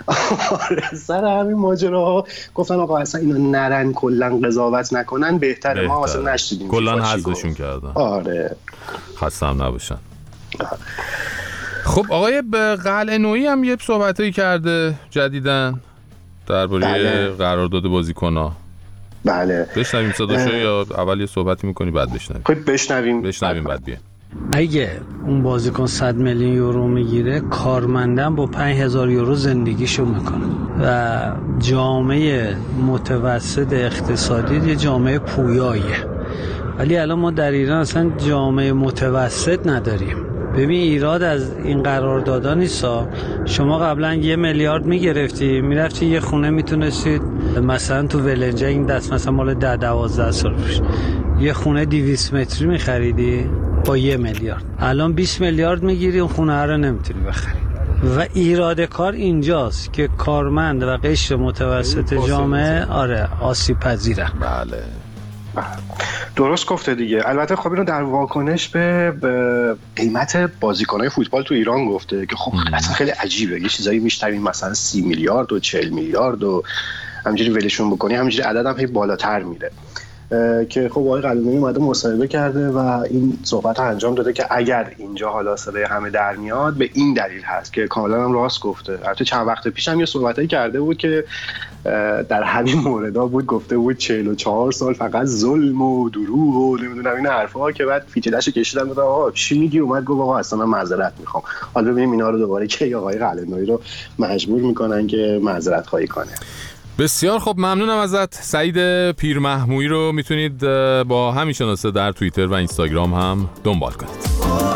سر همین ماجراها گفتن آقا اصلا اینا نرن کلا قضاوت نکنن بهتره، بهتر. ما اصلا نشدیدیم کلا حذفشون کردن. آره خسته هم نباشن. خب آقای قلعه‌نویی هم یه صحبتایی کرده جدیدن درباره بله. قرارداد بازیکن‌ها. بله بشنویم صداشو یا اول یه صحبتی میکنی بعد بشنویم؟ خب بشنویم بشنویم بعد بیایم. اگه اون بازیکن صد میلیون یورو میگیره، کارمندان با پنج هزار یورو زندگیشو میکنه و جامعه متوسط اقتصادی یه جامعه پویاییه. ولی الان ما در ایران اصلا جامعه متوسط نداریم. ببین ایراد از این قراردادها نیستا. شما قبلا یه میلیارد میگرفتی میرفتی یه خونه میتونستید مثلا تو ولنجه این دست مثلا مال ده دوازده سال پیش یه خونه دویست متری میخریدی با یه میلیارد، الان بیست میلیارد میگیری اون خونه رو نمیتونی بخری. و ایراد کار اینجاست که کارمند و قشر متوسط جامعه آره آسیب پذیرن. بله درست گفته دیگه. البته خب اینو در واکنش به, به قیمت بازیکن‌های فوتبال تو ایران گفته که خب اصلا خیلی عجیبه، یه چیزایی میشتریم مثلا سی میلیارد و چهل میلیارد و همینجوری ولشون بکنی همینجوری عدد هم هی بالاتر میره. که خب آقای قلعه‌نویی اومده مصاحبه کرده و این صحبت رو انجام داده که اگر اینجا حالا صدای همه در میاد به این دلیل هست که کاملا هم راست گفته. البته چند وقت پیش هم یه صحبتایی کرده بود که در همین موردا بود، گفته بود چهل و چهار سال فقط ظلم و دروغ و نمیدونم این حرفا، که بعد فیتیلشو کشیدن گفتن آقا چی میگی، اومد گفت آقا اصلا من معذرت میخوام. حالا ببینیم اینا رو دوباره که آقای قلعه‌نویی رو مجبور میکنن که معذرت خواهی کنه. بسیار خب، ممنونم ازت. سعید پیرمحمویی رو میتونید با همین شناسه در توییتر و اینستاگرام هم دنبال کنید.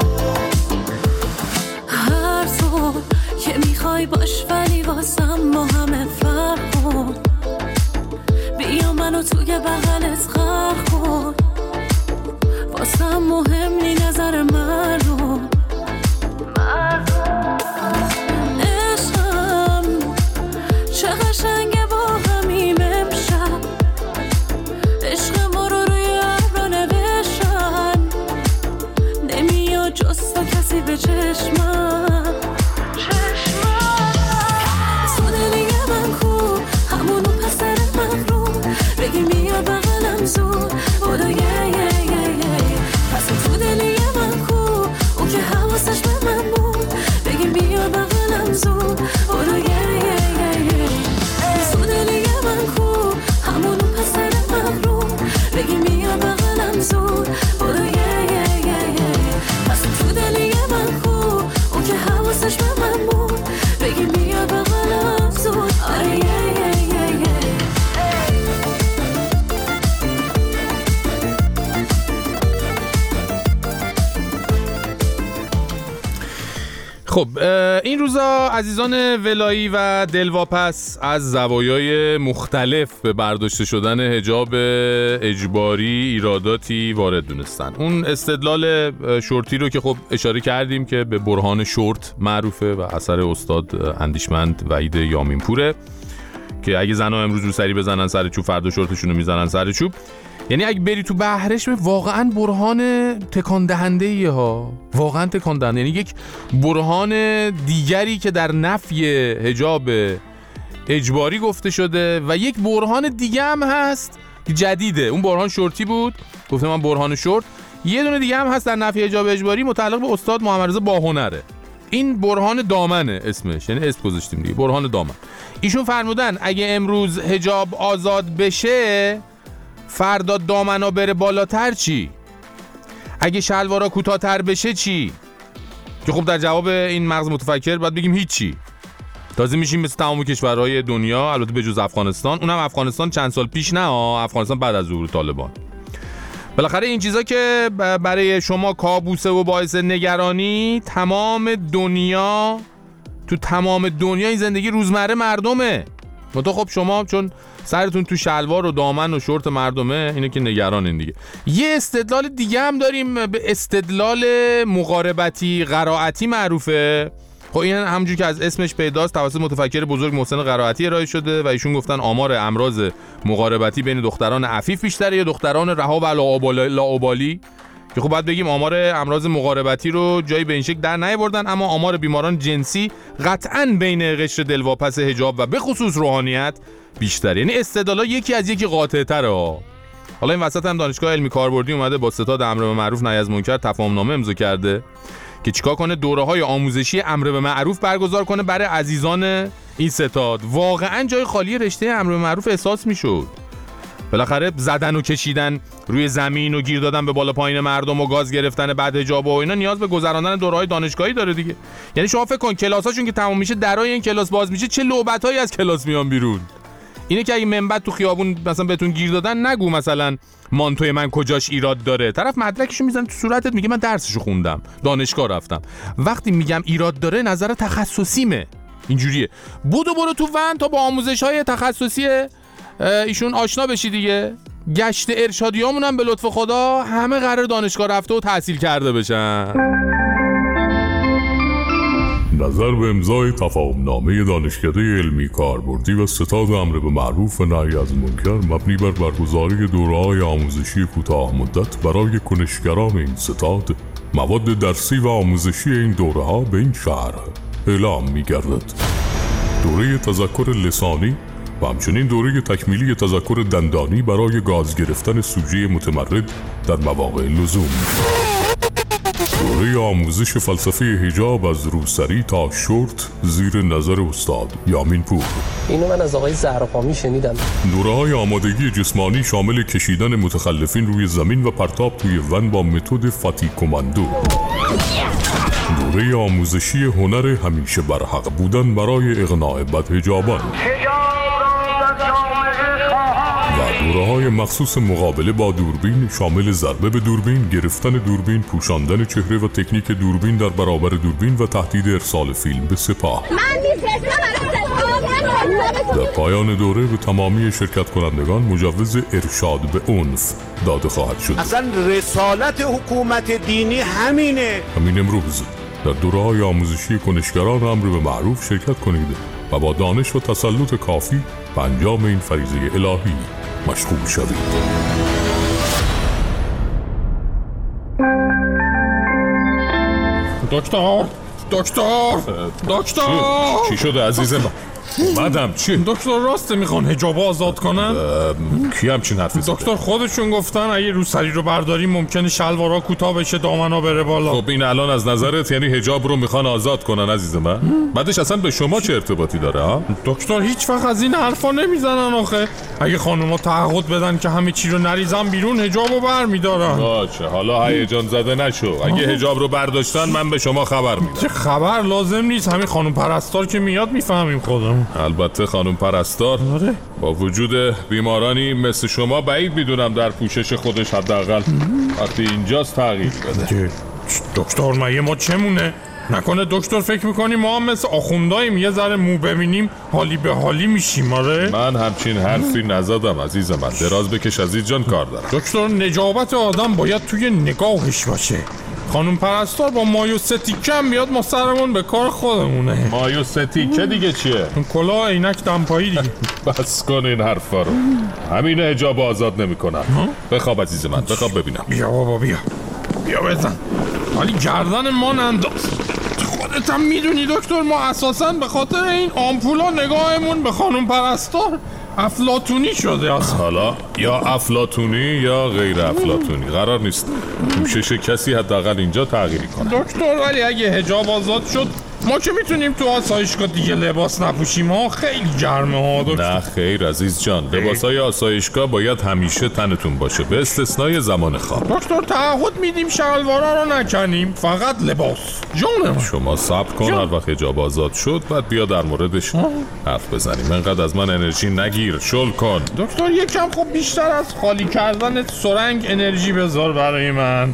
هر طور که میخوای باش ولی واسم ما همه فرق کن، بیا منو توی بغلت غرق کن، واسم مهم نی نظر مردم. عشقم چه قشنگه با همیم امشب، عشق ما رو روی ابرا نوشتن، نمیاد جز تو کسی به چشمم. تو دلی من کو همونو پسر مغرور، بگی میاد بغلم زود بودو یه یه یه یه. پس تو دلی من کو اون که حواسش به من بود، بگی میاد بغلم زود بودو یه یه یه یه. تو دلی من کو همونو پسر مغرور، بگی میاد بغلم زود بودو یه یه یه یه. پس تو دلی من کو اون که حواسش به من بود، بگی میاد بغلم زود آره یه یه یه یه. خب این روزا عزیزان ولایی و دلواپس از زوایای مختلف به برداشته شدن حجاب اجباری ایراداتی وارد دونستن. اون استدلال شورتی رو که خب اشاره کردیم که به برهان شورت معروفه و اثر استاد اندیشمند وحید یامینپوره که اگه زنها امروز رو سری بزنن سر چوب، فردا شورتشون رو میزنن سر چوب. یعنی اگه بری تو بحرش واقعا برهان تکان دهنده ها، واقعا تکان دهنده. یعنی یک برهان دیگری که در نفی حجاب اجباری گفته شده و یک برهان دیگه هم هست که جدیده. اون برهان شورتی بود، گفتم من برهان شورت. یه دونه دیگه هم هست در نفی حجاب اجباری متعلق به استاد محمد رضا باهنره. این برهان دامنه اسمش، یعنی اسم گذاشتیم دیگه، برهان دامن. ایشون فرمودن اگه امروز حجاب آزاد بشه فردا دامنا بره بالاتر چی؟ اگه شلوارا کوتاه‌تر بشه چی؟ که خب در جواب این مغز متفکر باید بگیم هیچی. تازه میشیم مثل تمام کشورهای دنیا، البته به جز افغانستان. اونم افغانستان چند سال پیش نه، افغانستان بعد از ظهور طالبان. بالاخره این چیزا که برای شما کابوسه و باعث نگرانی، تمام دنیا، تو تمام دنیا این زندگی روزمره مردمه. تو خب شما چون سرتون تو شلوار و دامن و شورت مردمه، اینه که نگرانین دیگه. یه استدلال دیگه هم داریم، به استدلال مقاربتی قرائتی معروفه. خب این همونجور که از اسمش پیداست توسط متفکر بزرگ محسن قرائتی ارائه شده و ایشون گفتن آمار امراض مقاربتی بین دختران عفیف بیشتره یا دختران رها و لاابالی، که خب باید بگیم آمار امراض مقاربتی رو جایی به این شکل در نیاوردن، اما آمار بیماران جنسی قطعاً بین قشر دلواپس حجاب و به خصوص روحانیت بیشتره. یعنی استدلالا یکی از یکی قاطع‌تره ها. حالا این وسط هم دانشگاه علمی کاربردی اومده با ستاد امر به معروف نهی از منکر تفاهم‌نامه امضا کرده که چیکار کنه، دوره‌های آموزشی امر به معروف برگزار کنه برای عزیزان این ستاد. واقعاً جای خالی رشته امر به معروف احساس میشد. بالاخره زدن و کشیدن روی زمین و گیر دادن به بالا پایین مردم و گاز گرفتن بعد حجاب و اینا نیاز به گذراندن دوره‌های دانشگاهی داره دیگه. یعنی شما فکر کن کلاساشون که تموم میشه، درای این کلاس باز میشه، چه لعبتایی از کلاس میان بیرون. اینه که اگه منبت تو خیابون مثلا بهتون گیر دادن، نگو مثلا مانتوی من کجاش ایراد داره. طرف مدرکشو میزنه تو صورتت، میگه من درسشو خوندم، دانشگاه رفتم. وقتی میگم ایراد داره، نظر تخصصیمه. اینجوریه. بودو برو تو ون تا با آموزش‌های تخصصی ایشون آشنا بشی دیگه. گشت ارشادیامون هم به لطف خدا همه قرار دانشگاه رفته و تحصیل کرده بشن. نظر به امضای تفاهم‌نامه دانشکده علمی کاربردی و ستاد امر به معروف و نهی از منکر مبنی بر برگزاری دوره‌های آموزشی کوتاه مدت برای کنشگران این ستاد، مواد درسی و آموزشی این دوره‌ها به این شرح اعلام می‌گردد: دوره تذکر لسانی و همچنین دوره تکمیلی تذکر دندانی برای گاز گرفتن سوژه متمرد در مواقع لزوم. دوره آموزش فلسفه حجاب از روسری تا شورت زیر نظر استاد یامین پور. اینو من از آقای زهراخانی شنیدم. دوره‌های آمادگی جسمانی شامل کشیدن متخلفین روی زمین و پرتاب توی ون با متد فاتی کماندو. دوره آموزشی هنر همیشه برحق بودن برای اقناع بدحجابان. و دوره‌های مخصوص مقابله با دوربین شامل ضربه به دوربین، گرفتن دوربین، پوشاندن چهره و تکنیک دوربین در برابر دوربین و تهدید ارسال فیلم به سپاه. در پایان دوره به تمامی شرکت کنندگان مجوز ارشاد به عنف داده خواهد شد. اصلا رسالت حکومت دینی همینه. همین امروز در دوره‌های آموزشی کنشگران امر به معروف شرکت کنید و با دانش و تسلط کافی به انجام این فریضه الهی مشغول شوید. دکتر دکتر دکتر چی شده عزیزم؟ اومدم. چی؟ دکتر راست میخوان حجاب آزاد کنن؟ کی همچین حرفی زده؟ دکتر خودشون گفتن اگه روسری رو برداری ممکنه شلوارا کوتاه بشه، دامنا بره بالا. خب این الان از نظرت یعنی حجاب رو میخوان آزاد کنن عزیز من؟ بعدش اصلا به شما چه ارتباطی داره ها؟ دکتر هیچ وقت از این حرفا نمیزنن آخه. اگه خانوما تعهد بدن که همه چی رو نریزن بیرون حجابو برمیدارن. باشه حالا هیجان زده نشو. اگه حجاب رو برداشتن من به شما خبر میدم. چه خبر لازم نیست، همین خانم پرستار که میاد میفهمیم خودمون. البته خانم پرستار با وجود بیمارانی مثل شما بعید میدونم در پوشش خودش حداقل وقتی اینجاست تغییر بده. دکتر مگه ما چمونه؟ نکنه دکتر فکر میکنی ما هم مثل آخونداییم یه ذره مو ببینیم حالی به حالی میشیم؟ آره من همچین حرفی نزدم عزیز من. دراز بکش عزیز جان کار دارم. دکتر نجابت آدم باید توی نگاهش باشه. خانم پرستار با مایو ستیکه هم بیاد ما سرمون به کار خودمونه. مایو ستیکه دیگه چیه؟ کلاه عینک دمپایی دیگه. بس کن این حرفا رو. همین حجاب آزاد نمی‌کنن. بخواب عزیز من بخواب ببینم. بیا بابا بیا بیا بزن. ولی گردن ما ننداز. خودت هم میدونی دکتر ما اساساً به خاطر این آمپولا نگاهمون به خانم پرستار افلاطونی شده اصلا. حالا یا افلاطونی یا غیر افلاطونی قرار نیست پوشش کسی حداقل اینجا تغییری کنه. دکتر ولی اگه حجاب آزاد شد ما که میتونیم تو آسایشگاه دیگه لباس نپوشیم ها؟ خیلی گرمه ها دکتر. نه خیر عزیز جان، لباسای آسایشگاه باید همیشه تنتون باشه به استثنای زمان خواب. دکتر تعهد میدیم شلوارا رو نکنیم، فقط لباس. جانم شما صبر کن هر وقت حجاب آزاد شد بعد بیا در موردش حرف بزنیم. انقدر از من انرژی نگیر، شل کن. دکتر یکم خب بیشتر از خالی کردن سرنگ انرژی بذار برای من.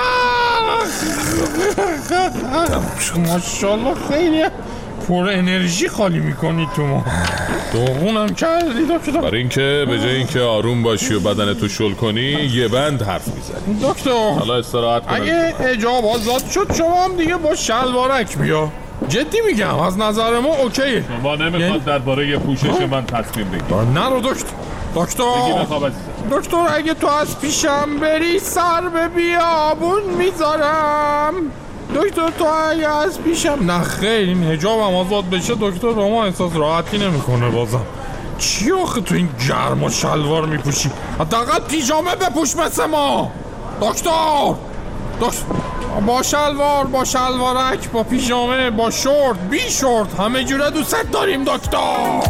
تمام شد. ماشاءالله خیلی پر انرژی خالی میکنی تو ما. دوغونم کردی دکتر. برای اینکه به جای اینکه آروم باشی و بدنتو شل کنی یه بند حرف میزنی. دکتر حالا استراحت کن. اگه حجاب آزاد شد شما هم دیگه با شلوارک بیا. جدی میگم از نظر ما اوکیه. شما نمیخواد درباره پوشش من تصمیم بگیری. نرو دکتر. دکتر دکتر اگه تو از پیشم بری سر به بیابون میذارم. دکتر تو اگه از پیشم نه خیر این حجابم آزاد بشه دکتر با ما احساس راحتی نمیکنه بازم. چی آخه تو این گرما شلوار میپوشی؟ حداقل پیژامه بپوش مثل ما. دکتر دکتر با شلوار با شلوارک با پیژامه با شورت بی شورت همه جوره دوست داریم دکتر.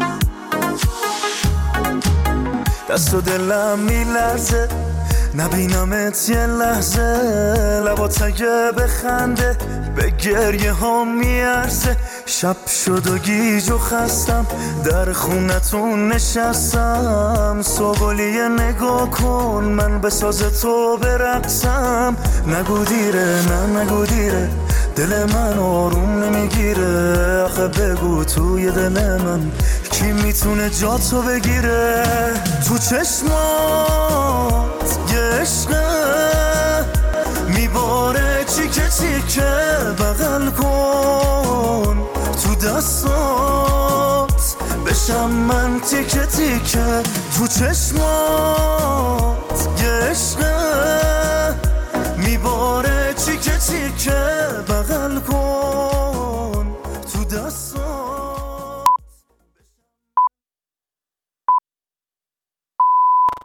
دست و دلم میلرزه نبینمت یه لحظه، لبات اگه بخنده به گریه ها میارزه. شب شد و گیج و خستم در خونتون نشستم، صبحالیه نگاه کن من به ساز تو برقصم. نگو دیره نه نگو دیره دل من آروم نمیگیره، آخه بگو توی دل من کی میتونه جا تو بگیره. تو چشمات یه عشقه میباره چیکه چیکه بغل کن، تو دستات بشم من تیکه تیکه. تو چشمات یه عشقه